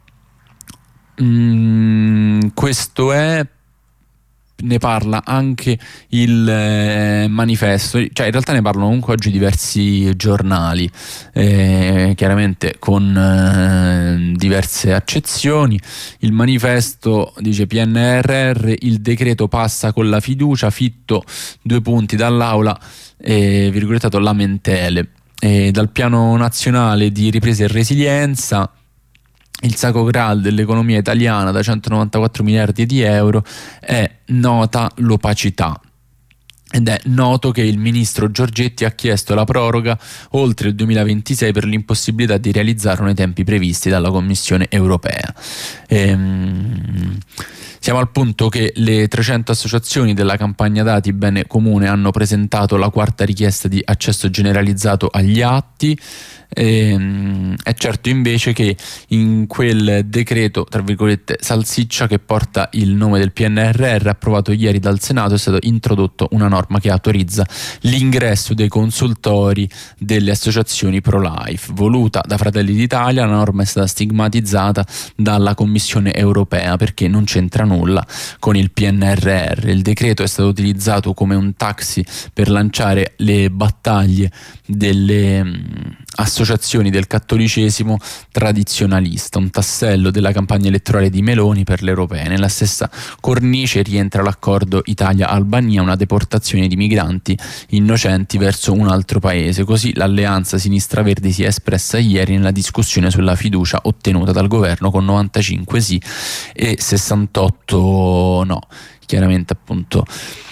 Mm, questo è, ne parla anche il eh, manifesto, cioè in realtà ne parlano comunque oggi diversi giornali, eh, chiaramente con eh, diverse accezioni. Il manifesto dice: P N R R, il decreto passa con la fiducia, Fitto due punti dall'aula, eh, virgolettato lamentele. Eh, dal piano nazionale di ripresa e resilienza, il sacro graal dell'economia italiana da centonovantaquattro miliardi di euro, è nota l'opacità. Ed è noto che il ministro Giorgetti ha chiesto la proroga oltre il duemilaventisei per l'impossibilità di realizzarlo nei tempi previsti dalla Commissione europea. Ehm, siamo al punto che le trecento associazioni della campagna dati Bene Comune hanno presentato la quarta richiesta di accesso generalizzato agli atti. Ehm, è certo invece che in quel decreto, tra virgolette, salsiccia che porta il nome del P N R R approvato ieri dal Senato, è stato introdotto una norma che autorizza l'ingresso dei consultori delle associazioni pro-life. Voluta da Fratelli d'Italia, la norma è stata stigmatizzata dalla Commissione europea perché non c'entra nulla con il P N R R. Il decreto è stato utilizzato come un taxi per lanciare le battaglie delle mh, associazioni del cattolicesimo tradizionalista, un tassello della campagna elettorale di Meloni per le europee. Nella stessa cornice rientra l'accordo Italia-Albania, una deportazione di migranti innocenti verso un altro paese. Così l'alleanza sinistra-verdi si è espressa ieri nella discussione sulla fiducia ottenuta dal governo con novantacinque sì e sessantotto no. Chiaramente appunto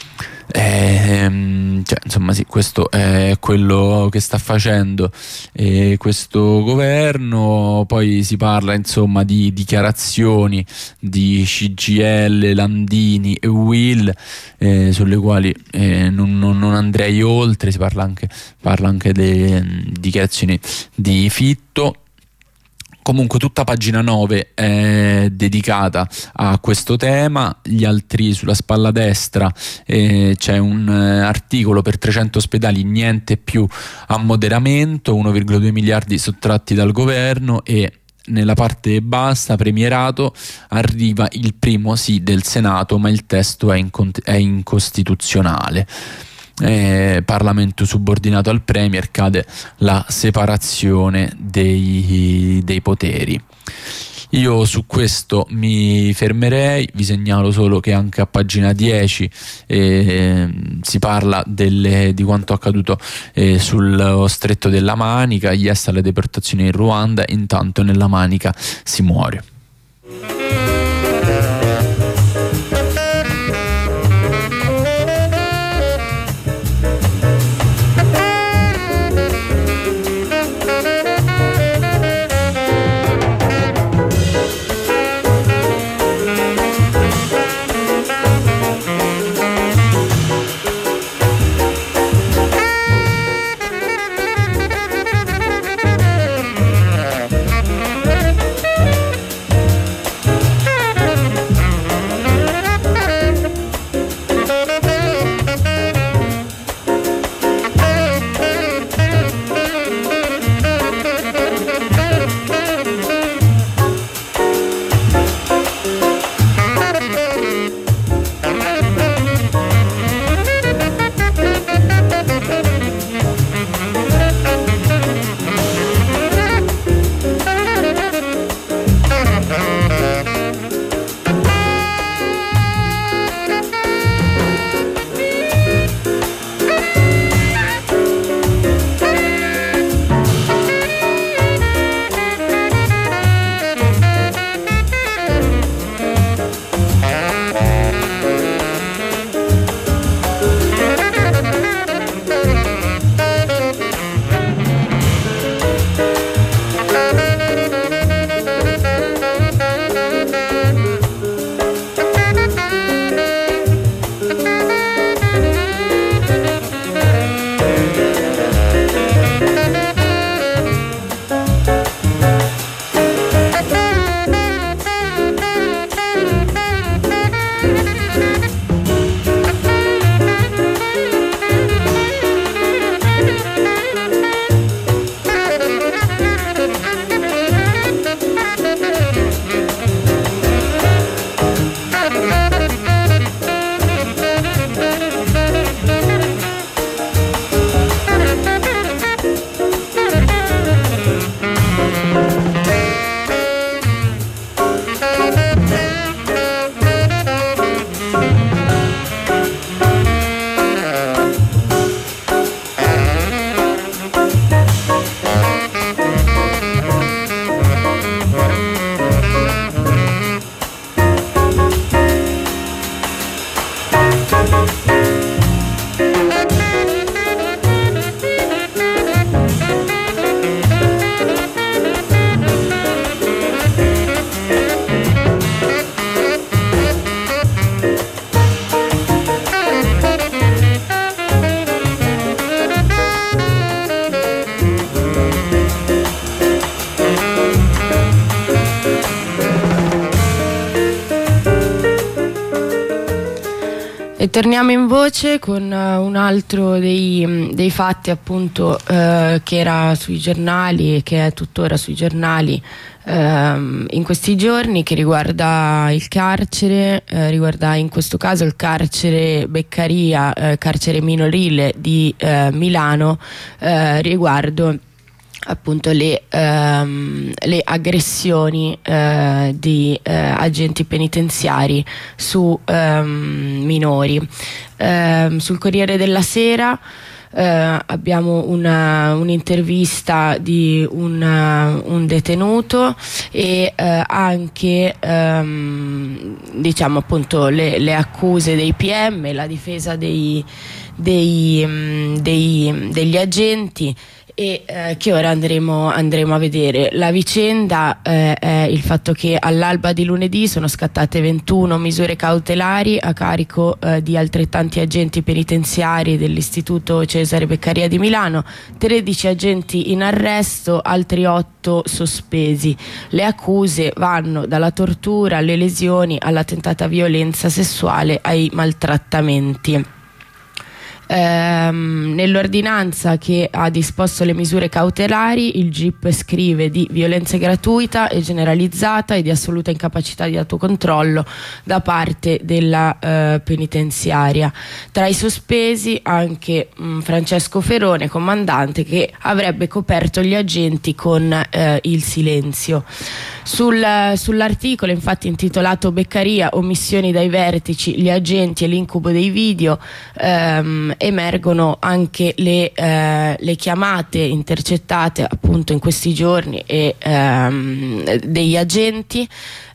Eh, cioè, insomma sì, questo è quello che sta facendo eh, questo governo. Poi si parla insomma di dichiarazioni di C G I L, Landini e Will, eh, sulle quali eh, non, non, non andrei oltre. Si parla anche, parla anche delle dichiarazioni di Fitto. Comunque tutta pagina nove è dedicata a questo tema. Gli altri, sulla spalla destra eh, c'è un eh, articolo per trecento ospedali, niente più ammoderamento, uno virgola due miliardi sottratti dal governo, e nella parte bassa, premierato, arriva il primo sì del Senato, ma il testo è, incont- è incostituzionale. Eh, Parlamento subordinato al Premier, cade la separazione dei, dei poteri. Io su questo mi fermerei, vi segnalo solo che anche a pagina dieci eh, si parla delle, di quanto accaduto eh, sullo stretto della Manica, yes alle deportazioni in Ruanda, intanto nella Manica si muore. E torniamo in voce con uh, un altro dei, dei fatti appunto uh, che era sui giornali e che è tuttora sui giornali uh, in questi giorni, che riguarda il carcere, uh, riguarda in questo caso il carcere Beccaria, uh, carcere minorile di uh, Milano, uh, riguardo appunto le, ehm, le aggressioni eh, di eh, agenti penitenziari su ehm, minori. Eh, sul Corriere della Sera eh, abbiamo una, un'intervista di un, un detenuto e eh, anche ehm, diciamo appunto le, le accuse dei P M, la difesa dei, dei, dei, degli agenti e eh, che ora andremo, andremo a vedere. La vicenda eh, è il fatto che all'alba di lunedì sono scattate ventuno misure cautelari a carico eh, di altrettanti agenti penitenziari dell'Istituto Cesare Beccaria di Milano, tredici agenti in arresto, altri otto sospesi. Le accuse vanno dalla tortura alle lesioni alla tentata violenza sessuale ai maltrattamenti. Ehm, nell'ordinanza che ha disposto le misure cautelari, il G I P scrive di violenza gratuita e generalizzata e di assoluta incapacità di autocontrollo da parte della eh, penitenziaria. Tra i sospesi anche mh, Francesco Ferrone, comandante, che avrebbe coperto gli agenti con eh, il silenzio. Sul, sull'articolo infatti intitolato Beccaria, omissioni dai vertici, gli agenti e l'incubo dei video, ehm, emergono anche le, eh, le chiamate intercettate appunto in questi giorni e, ehm, degli agenti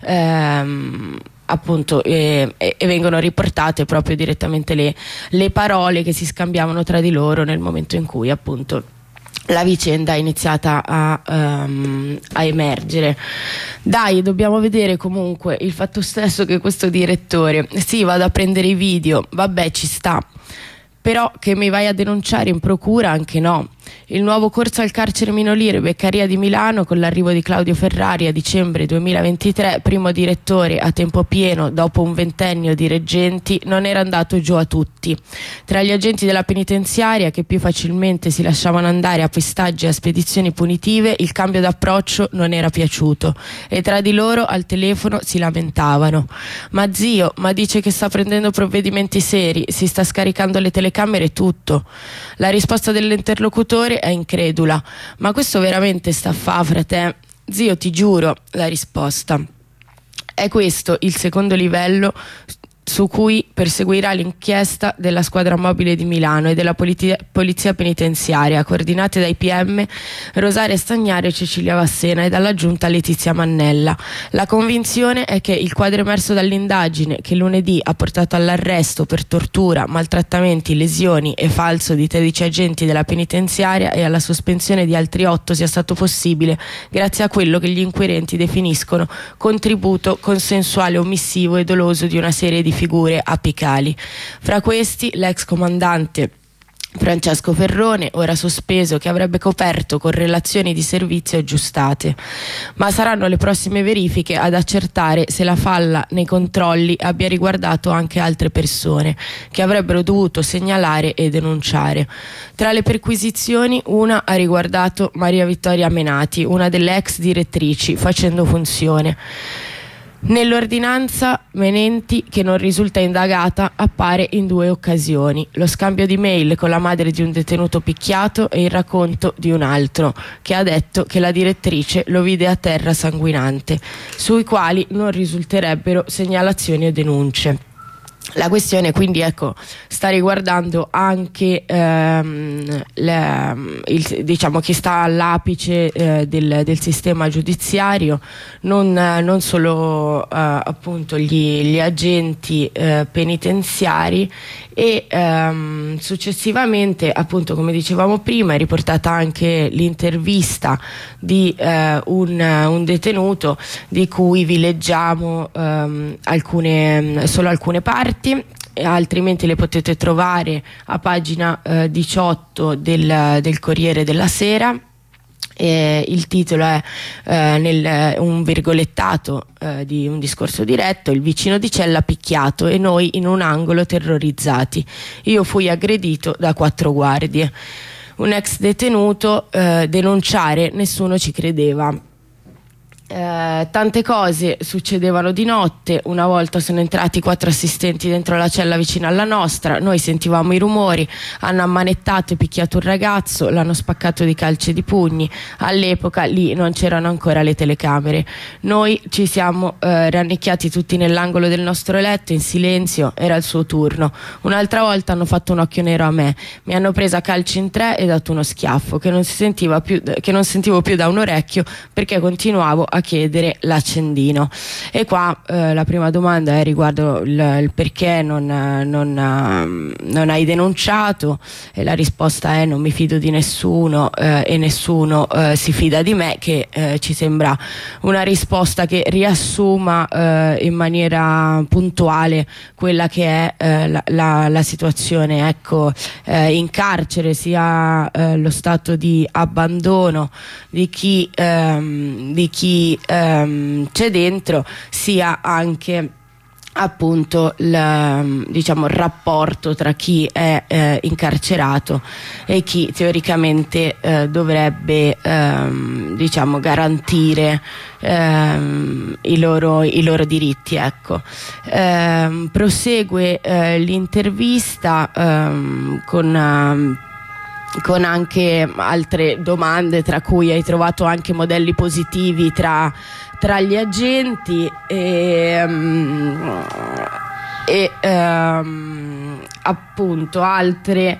ehm, appunto e, e vengono riportate proprio direttamente le, le parole che si scambiavano tra di loro nel momento in cui appunto la vicenda è iniziata a, um, a emergere. Dai, dobbiamo vedere comunque il fatto stesso che questo direttore sì, vado a prendere i video, vabbè, ci sta, però che mi vai a denunciare in procura anche no. Il nuovo corso al carcere minorile Beccaria di Milano, con l'arrivo di Claudio Ferrari a dicembre duemilaventitré, primo direttore a tempo pieno dopo un ventennio di reggenti, non era andato giù a tutti. Tra gli agenti della penitenziaria, che più facilmente si lasciavano andare a pestaggi e a spedizioni punitive, il cambio d'approccio non era piaciuto e tra di loro al telefono si lamentavano. Ma zio, ma dice che sta prendendo provvedimenti seri, si sta scaricando le telecamere e tutto. La risposta dell'interlocutore è incredula. Ma questo veramente sta a fa, frate? Zio, ti giuro, la risposta è questo il secondo livello su cui perseguirà l'inchiesta della squadra mobile di Milano e della politi- polizia penitenziaria, coordinate dai P M Rosaria Stagnare e Cecilia Vassena e dalla giunta Letizia Mannella. La convinzione è che il quadro emerso dall'indagine, che lunedì ha portato all'arresto per tortura, maltrattamenti, lesioni e falso di tredici agenti della penitenziaria e alla sospensione di altri otto, sia stato possibile grazie a quello che gli inquirenti definiscono contributo consensuale omissivo e doloso di una serie di figure apicali. Fra questi l'ex comandante Francesco Ferrone, ora sospeso, che avrebbe coperto con relazioni di servizio aggiustate. Ma saranno le prossime verifiche ad accertare se la falla nei controlli abbia riguardato anche altre persone che avrebbero dovuto segnalare e denunciare. Tra le perquisizioni, una ha riguardato Maria Vittoria Menati, una delle ex direttrici, facendo funzione. Nell'ordinanza Menenti, che non risulta indagata, appare in due occasioni: lo scambio di mail con la madre di un detenuto picchiato e il racconto di un altro che ha detto che la direttrice lo vide a terra sanguinante, sui quali non risulterebbero segnalazioni o denunce. La questione quindi, ecco, sta riguardando anche ehm, le, il, diciamo chi sta all'apice eh, del, del sistema giudiziario, non, non solo eh, appunto gli, gli agenti eh, penitenziari e ehm, successivamente, appunto, come dicevamo prima, è riportata anche l'intervista di eh, un, un detenuto di cui vi leggiamo ehm, alcune, solo alcune parti, altrimenti le potete trovare a pagina eh, diciotto del, del Corriere della Sera. Eh, il titolo è eh, nel, un virgolettato eh, di un discorso diretto: il vicino di cella picchiato e noi in un angolo terrorizzati, io fui aggredito da quattro guardie. Un ex detenuto, eh, denunciare, nessuno ci credeva. Eh, tante cose succedevano di notte. Una volta sono entrati quattro assistenti dentro la cella vicina alla nostra, noi sentivamo i rumori, hanno ammanettato e picchiato un ragazzo, l'hanno spaccato di calci e di pugni. All'epoca lì non c'erano ancora le telecamere, noi ci siamo eh, rannicchiati tutti nell'angolo del nostro letto in silenzio, era il suo turno. Un'altra volta hanno fatto un occhio nero a me, mi hanno presa a calci in tre e dato uno schiaffo che non si sentiva più, che non sentivo più da un orecchio, perché continuavo a a chiedere l'accendino. E qua eh, la prima domanda è riguardo il, il perché non, non, non hai denunciato, e la risposta è: non mi fido di nessuno eh, e nessuno eh, si fida di me, che eh, ci sembra una risposta che riassuma eh, in maniera puntuale quella che è eh, la, la, la situazione, ecco, eh, in carcere, sia eh, lo stato di abbandono di chi, ehm, di chi ehm, c'è dentro, sia anche appunto il, diciamo, il rapporto tra chi è eh, incarcerato e chi teoricamente eh, dovrebbe ehm, diciamo garantire ehm, i, loro, i loro diritti, ecco. Ehm, prosegue eh, l'intervista ehm, con ehm, con anche altre domande, tra cui: hai trovato anche modelli positivi tra, tra gli agenti, e, um, e um, appunto altre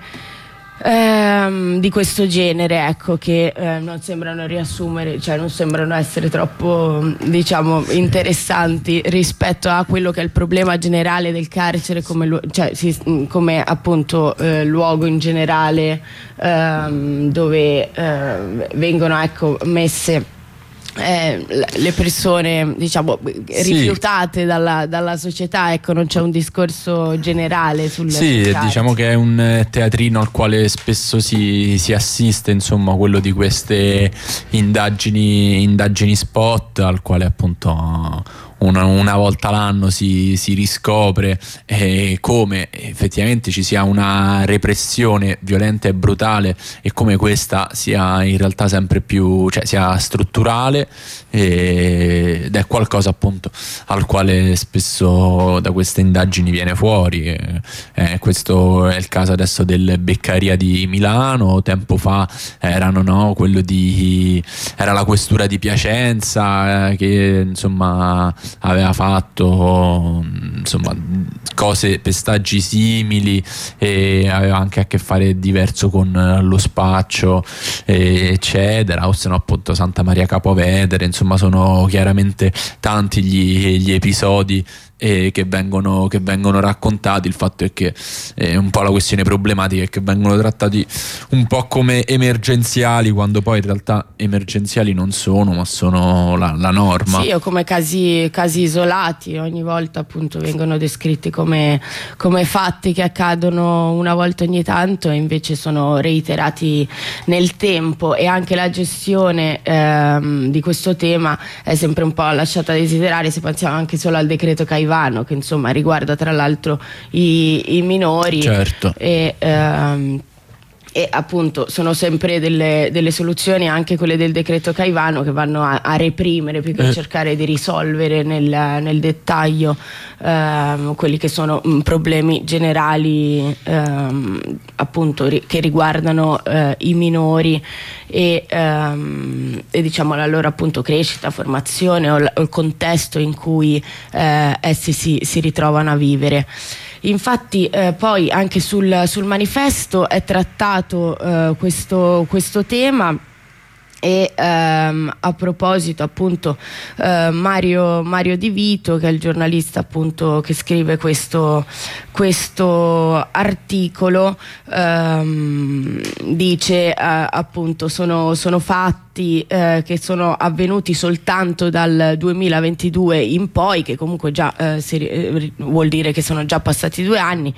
um, di questo genere, ecco, che uh, non sembrano riassumere, cioè non sembrano essere troppo, diciamo, interessanti rispetto a quello che è il problema generale del carcere, come, lu- cioè, si, come appunto uh, luogo in generale um, dove uh, vengono, ecco, messe Eh, le persone, diciamo, rifiutate sì. dalla, dalla società, ecco. Non c'è un discorso generale sul sì, sul diciamo che è un teatrino al quale spesso si, si assiste, insomma, quello di queste indagini indagini spot, al quale appunto una, una volta l'anno si, si riscopre eh, come effettivamente ci sia una repressione violenta e brutale, e come questa sia in realtà sempre più, cioè sia strutturale, eh, ed è qualcosa appunto al quale spesso da queste indagini viene fuori. Eh, eh, questo è il caso adesso del Beccaria di Milano, tempo fa erano, no, quello di era la questura di Piacenza, eh, che insomma aveva fatto insomma cose, pestaggi simili, e aveva anche a che fare diverso con lo spaccio, eh, eccetera, o se no appunto Santa Maria Capovedere. Insomma, sono chiaramente tanti gli, gli episodi eh, che vengono, che vengono raccontati. Il fatto è che è un po' la questione problematica è che vengono trattati un po' come emergenziali, quando poi in realtà emergenziali non sono, ma sono la, la norma. Sì, o come casi, casi isolati. Ogni volta appunto vengono descritti come, come fatti che accadono una volta ogni tanto, e invece sono reiterati nel tempo. E anche la gestione ehm, di questo tema è sempre un po' lasciata a desiderare, se pensiamo anche solo al decreto Caivano, che insomma riguarda tra l'altro i, i minori. Certo. E ehm, e appunto sono sempre delle, delle soluzioni, anche quelle del decreto Caivano, che vanno a, a reprimere più che a Eh. cercare di risolvere nel, nel dettaglio ehm, quelli che sono mh, problemi generali ehm, appunto ri- che riguardano eh, i minori e, ehm, e diciamo la loro appunto crescita, formazione, o, la, o il contesto in cui eh, essi si, si ritrovano a vivere. Infatti eh, poi anche sul, sul manifesto è trattato eh, questo, questo tema. E ehm, a proposito appunto eh, Mario, Mario Di Vito, che è il giornalista appunto che scrive questo, questo articolo, ehm, dice eh, appunto sono, sono fatti eh, che sono avvenuti soltanto dal duemilaventidue in poi, che comunque già eh, si, eh, vuol dire che sono già passati due anni.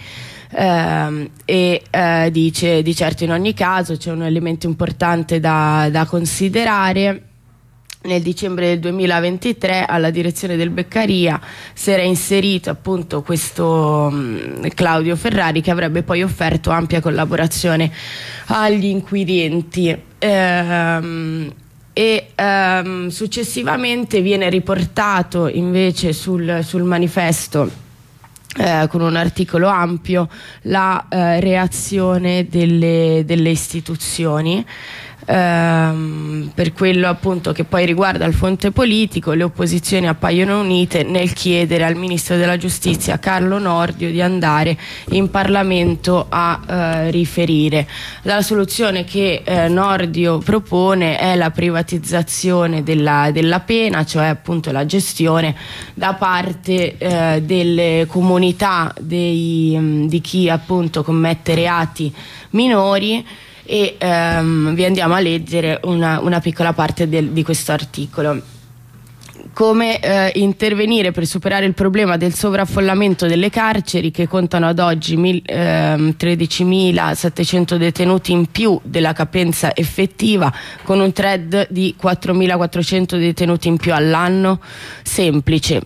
Uh, e uh, dice: di certo in ogni caso c'è un elemento importante da, da considerare. Nel dicembre del duemilaventitré alla direzione del Beccaria si era inserito appunto questo um, Claudio Ferrari, che avrebbe poi offerto ampia collaborazione agli inquirenti. Uh, e um, successivamente viene riportato invece sul, sul manifesto, Eh, con un articolo ampio, la eh, reazione delle, delle istituzioni, Ehm, per quello appunto che poi riguarda il fronte politico, le opposizioni appaiono unite nel chiedere al ministro della giustizia Carlo Nordio di andare in Parlamento a eh, riferire. La soluzione che eh, Nordio propone è la privatizzazione della, della pena, cioè appunto la gestione da parte eh, delle comunità dei, di chi appunto commette reati minori. E ehm, vi andiamo a leggere una, una piccola parte del, di questo articolo. Come eh, intervenire per superare il problema del sovraffollamento delle carceri, che contano ad oggi mil, ehm, tredicimilasettecento detenuti in più della capienza effettiva, con un thread di quattromilaquattrocento detenuti in più all'anno? Semplice.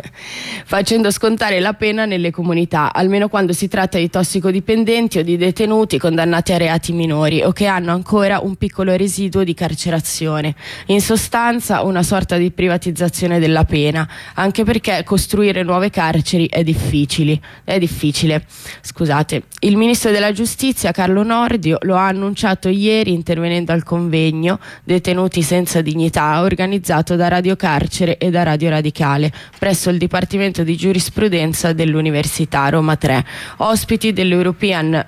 Facendo scontare la pena nelle comunità, almeno quando si tratta di tossicodipendenti o di detenuti condannati a reati minori o che hanno ancora un piccolo residuo di carcerazione. In sostanza una sorta di privatizzazione della pena, anche perché costruire nuove carceri è difficile. È difficile. Scusate. Il ministro della giustizia Carlo Nordio lo ha annunciato ieri intervenendo al convegno Detenuti senza dignità, organizzato da Radio Carcere e da Radio Radicale presso il Dipartimento di Giurisprudenza dell'Università Roma tre, ospiti dell'European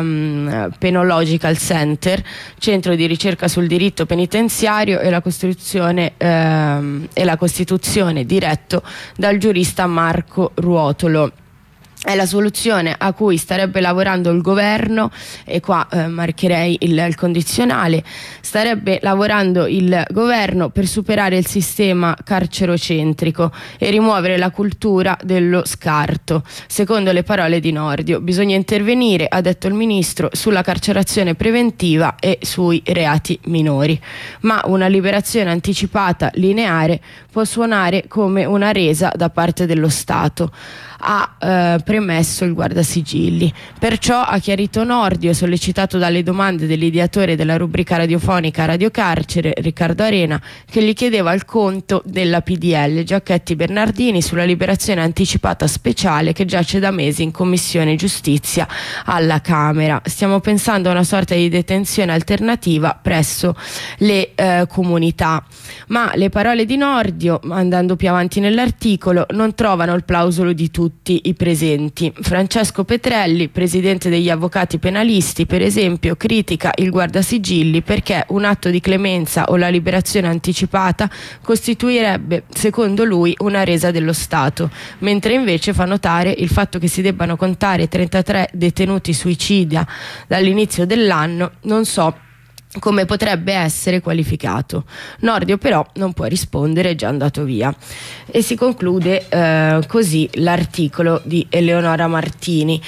um, Penological Center, centro di ricerca sul diritto penitenziario e la Costituzione, um, e la Costituzione diretto dal giurista Marco Ruotolo. È la soluzione a cui starebbe lavorando il governo, e qua eh, marcherei il, il condizionale, starebbe lavorando il governo per superare il sistema carcerocentrico e rimuovere la cultura dello scarto. Secondo le parole di Nordio, bisogna intervenire, ha detto il ministro, sulla carcerazione preventiva e sui reati minori. Ma una liberazione anticipata lineare può suonare come una resa da parte dello Stato, ha eh, premesso il guardasigilli. Perciò ha chiarito Nordio, sollecitato dalle domande dell'ideatore della rubrica radiofonica Radio Carcere, Riccardo Arena, che gli chiedeva il conto della P D L Giacchetti Bernardini sulla liberazione anticipata speciale che giace da mesi in Commissione Giustizia alla Camera. Stiamo pensando a una sorta di detenzione alternativa presso le eh, comunità. Ma le parole di Nordio, andando più avanti nell'articolo, non trovano il plauso di tutti i presenti. Francesco Petrelli, presidente degli avvocati penalisti, per esempio, critica il guardasigilli perché un atto di clemenza o la liberazione anticipata costituirebbe, secondo lui, una resa dello Stato, mentre invece fa notare il fatto che si debbano contare trentatré detenuti suicida dall'inizio dell'anno, non so come potrebbe essere qualificato. Nordio però non può rispondere, è già andato via. E si conclude eh, così l'articolo di Eleonora Martini.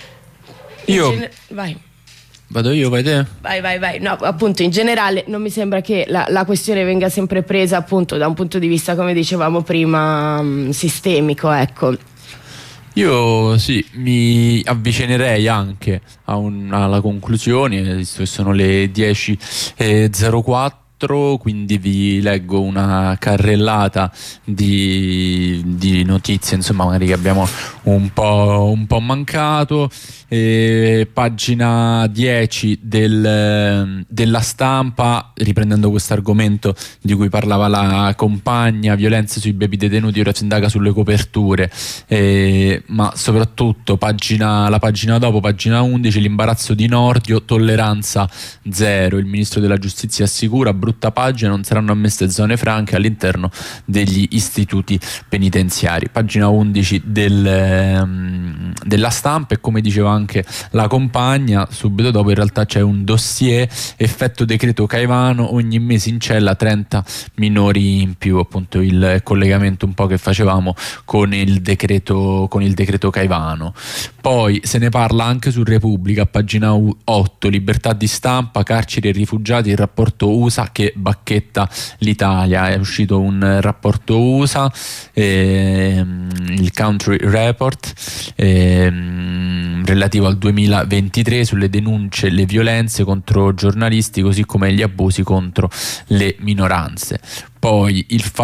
Io gen- vai. Vado io, vai te? Vai, vai, vai. No, appunto, in generale non mi sembra che la, la questione venga sempre presa appunto da un punto di vista, come dicevamo prima, mh, sistemico, ecco. Io sì, mi avvicinerei anche a un, alla conclusione, visto che sono le dieci e zero quattro, quindi vi leggo una carrellata di, di notizie, insomma, magari che abbiamo un po', un po' mancato. Eh, pagina dieci del, della Stampa, riprendendo questo argomento di cui parlava la compagna, violenze sui baby detenuti, ora si indaga sulle coperture, eh, ma soprattutto pagina, la pagina dopo, pagina undici, l'imbarazzo di Nordio, tolleranza zero, il ministro della giustizia assicura, brutta pagina, non saranno ammesse zone franche all'interno degli istituti penitenziari. Pagina undici del, um, della Stampa, e come diceva anche anche la compagna, subito dopo in realtà c'è un dossier, effetto decreto Caivano, ogni mese in cella trenta minori in più, appunto il collegamento un po' che facevamo con il decreto, con il decreto Caivano. Poi se ne parla anche su Repubblica, pagina otto, libertà di stampa, carceri e rifugiati, il rapporto U S A che bacchetta l'Italia. È uscito un rapporto U S A, ehm, il Country Report, ehm, relativo al duemilaventitré, sulle denunce, le violenze contro giornalisti, così come gli abusi contro le minoranze. Poi il fatto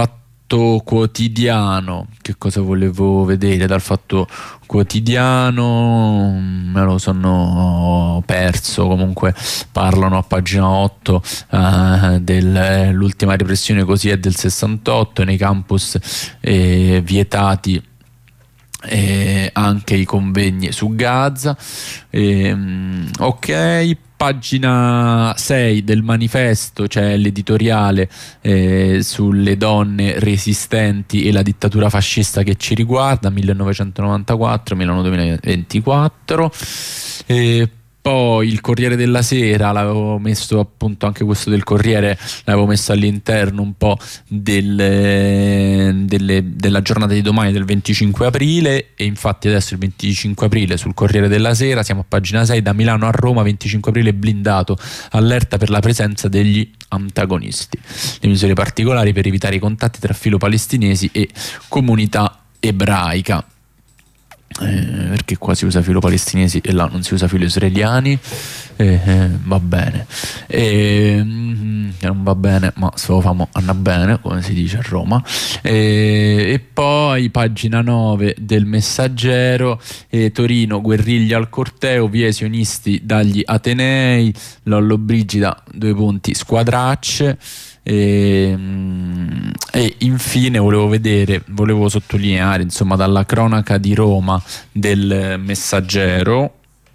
Fatto Quotidiano, che cosa volevo vedere dal Fatto Quotidiano? Me lo sono perso. Comunque parlano a pagina otto eh, dell'ultima repressione, così è del sessantotto, nei campus eh, vietati eh, anche i convegni su Gaza. eh, ok, pagina sei del Manifesto c'è l'editoriale eh, sulle donne resistenti e la dittatura fascista che ci riguarda, millenovecentonovantaquattro duemilaventiquattro. E poi il Corriere della Sera, l'avevo messo appunto, anche questo del Corriere l'avevo messo all'interno un po' del, delle, della giornata di domani, del venticinque aprile, e infatti adesso il venticinque aprile sul Corriere della Sera siamo a pagina sei: da Milano a Roma, venticinque aprile blindato, allerta per la presenza degli antagonisti, le misure particolari per evitare i contatti tra filo palestinesi e comunità ebraica. Eh, perché qua si usa filo palestinesi e là non si usa filo israeliani. eh, eh, va bene, eh, non va bene, ma se lo famo andrà bene, come si dice a Roma. eh, e poi pagina nove del Messaggero: eh, Torino, guerriglia al corteo, via i sionisti dagli Atenei, Lollobrigida, due punti, squadracce. E, e infine volevo vedere, volevo sottolineare, insomma, dalla cronaca di Roma del Messaggero,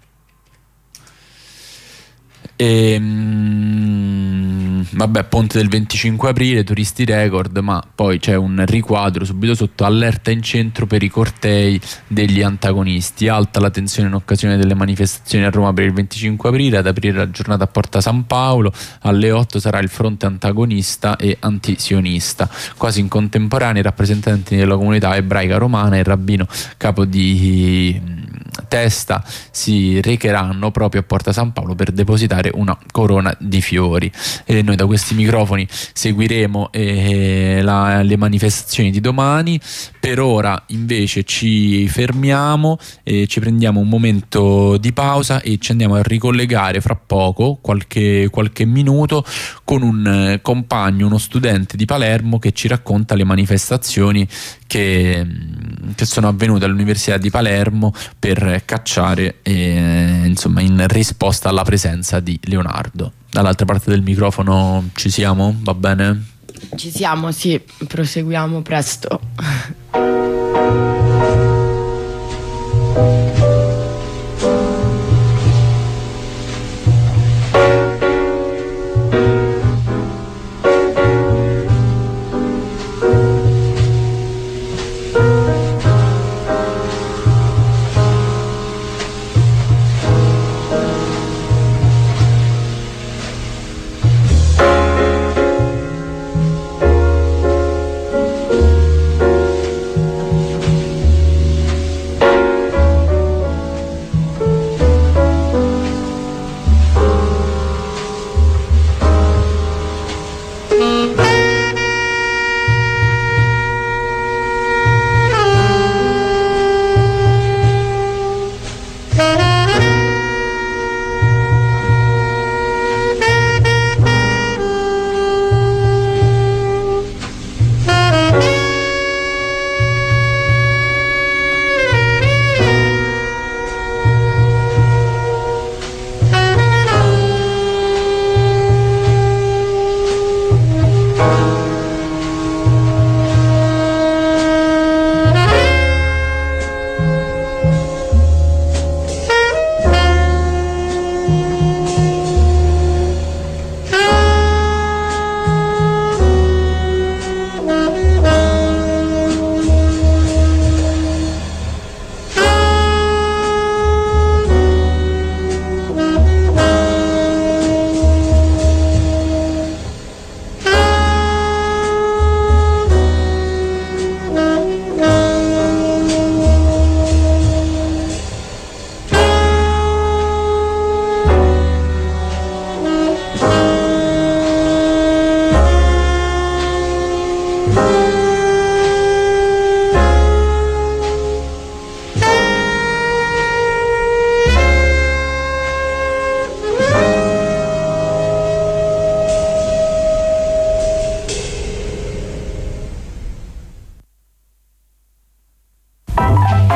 e, mh, vabbè, ponte del venticinque aprile, turisti record, ma poi c'è un riquadro subito sotto: allerta in centro per i cortei degli antagonisti, alta la tensione in occasione delle manifestazioni a Roma per il venticinque aprile, ad aprire la giornata a Porta San Paolo alle otto sarà il fronte antagonista e antisionista. Quasi in contemporanea i rappresentanti della comunità ebraica romana e il rabbino capo di Testa si recheranno proprio a Porta San Paolo per depositare una corona di fiori. E noi da questi microfoni seguiremo eh, la, le manifestazioni di domani. Per ora invece ci fermiamo e ci prendiamo un momento di pausa e ci andiamo a ricollegare fra poco, qualche, qualche minuto, con un eh, compagno, uno studente di Palermo, che ci racconta le manifestazioni che, che sono avvenute all'Università di Palermo per cacciare eh, insomma in risposta alla presenza di Leonardo. Dall'altra parte del microfono ci siamo? Va bene? Ci siamo, sì, proseguiamo presto.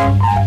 Thank you.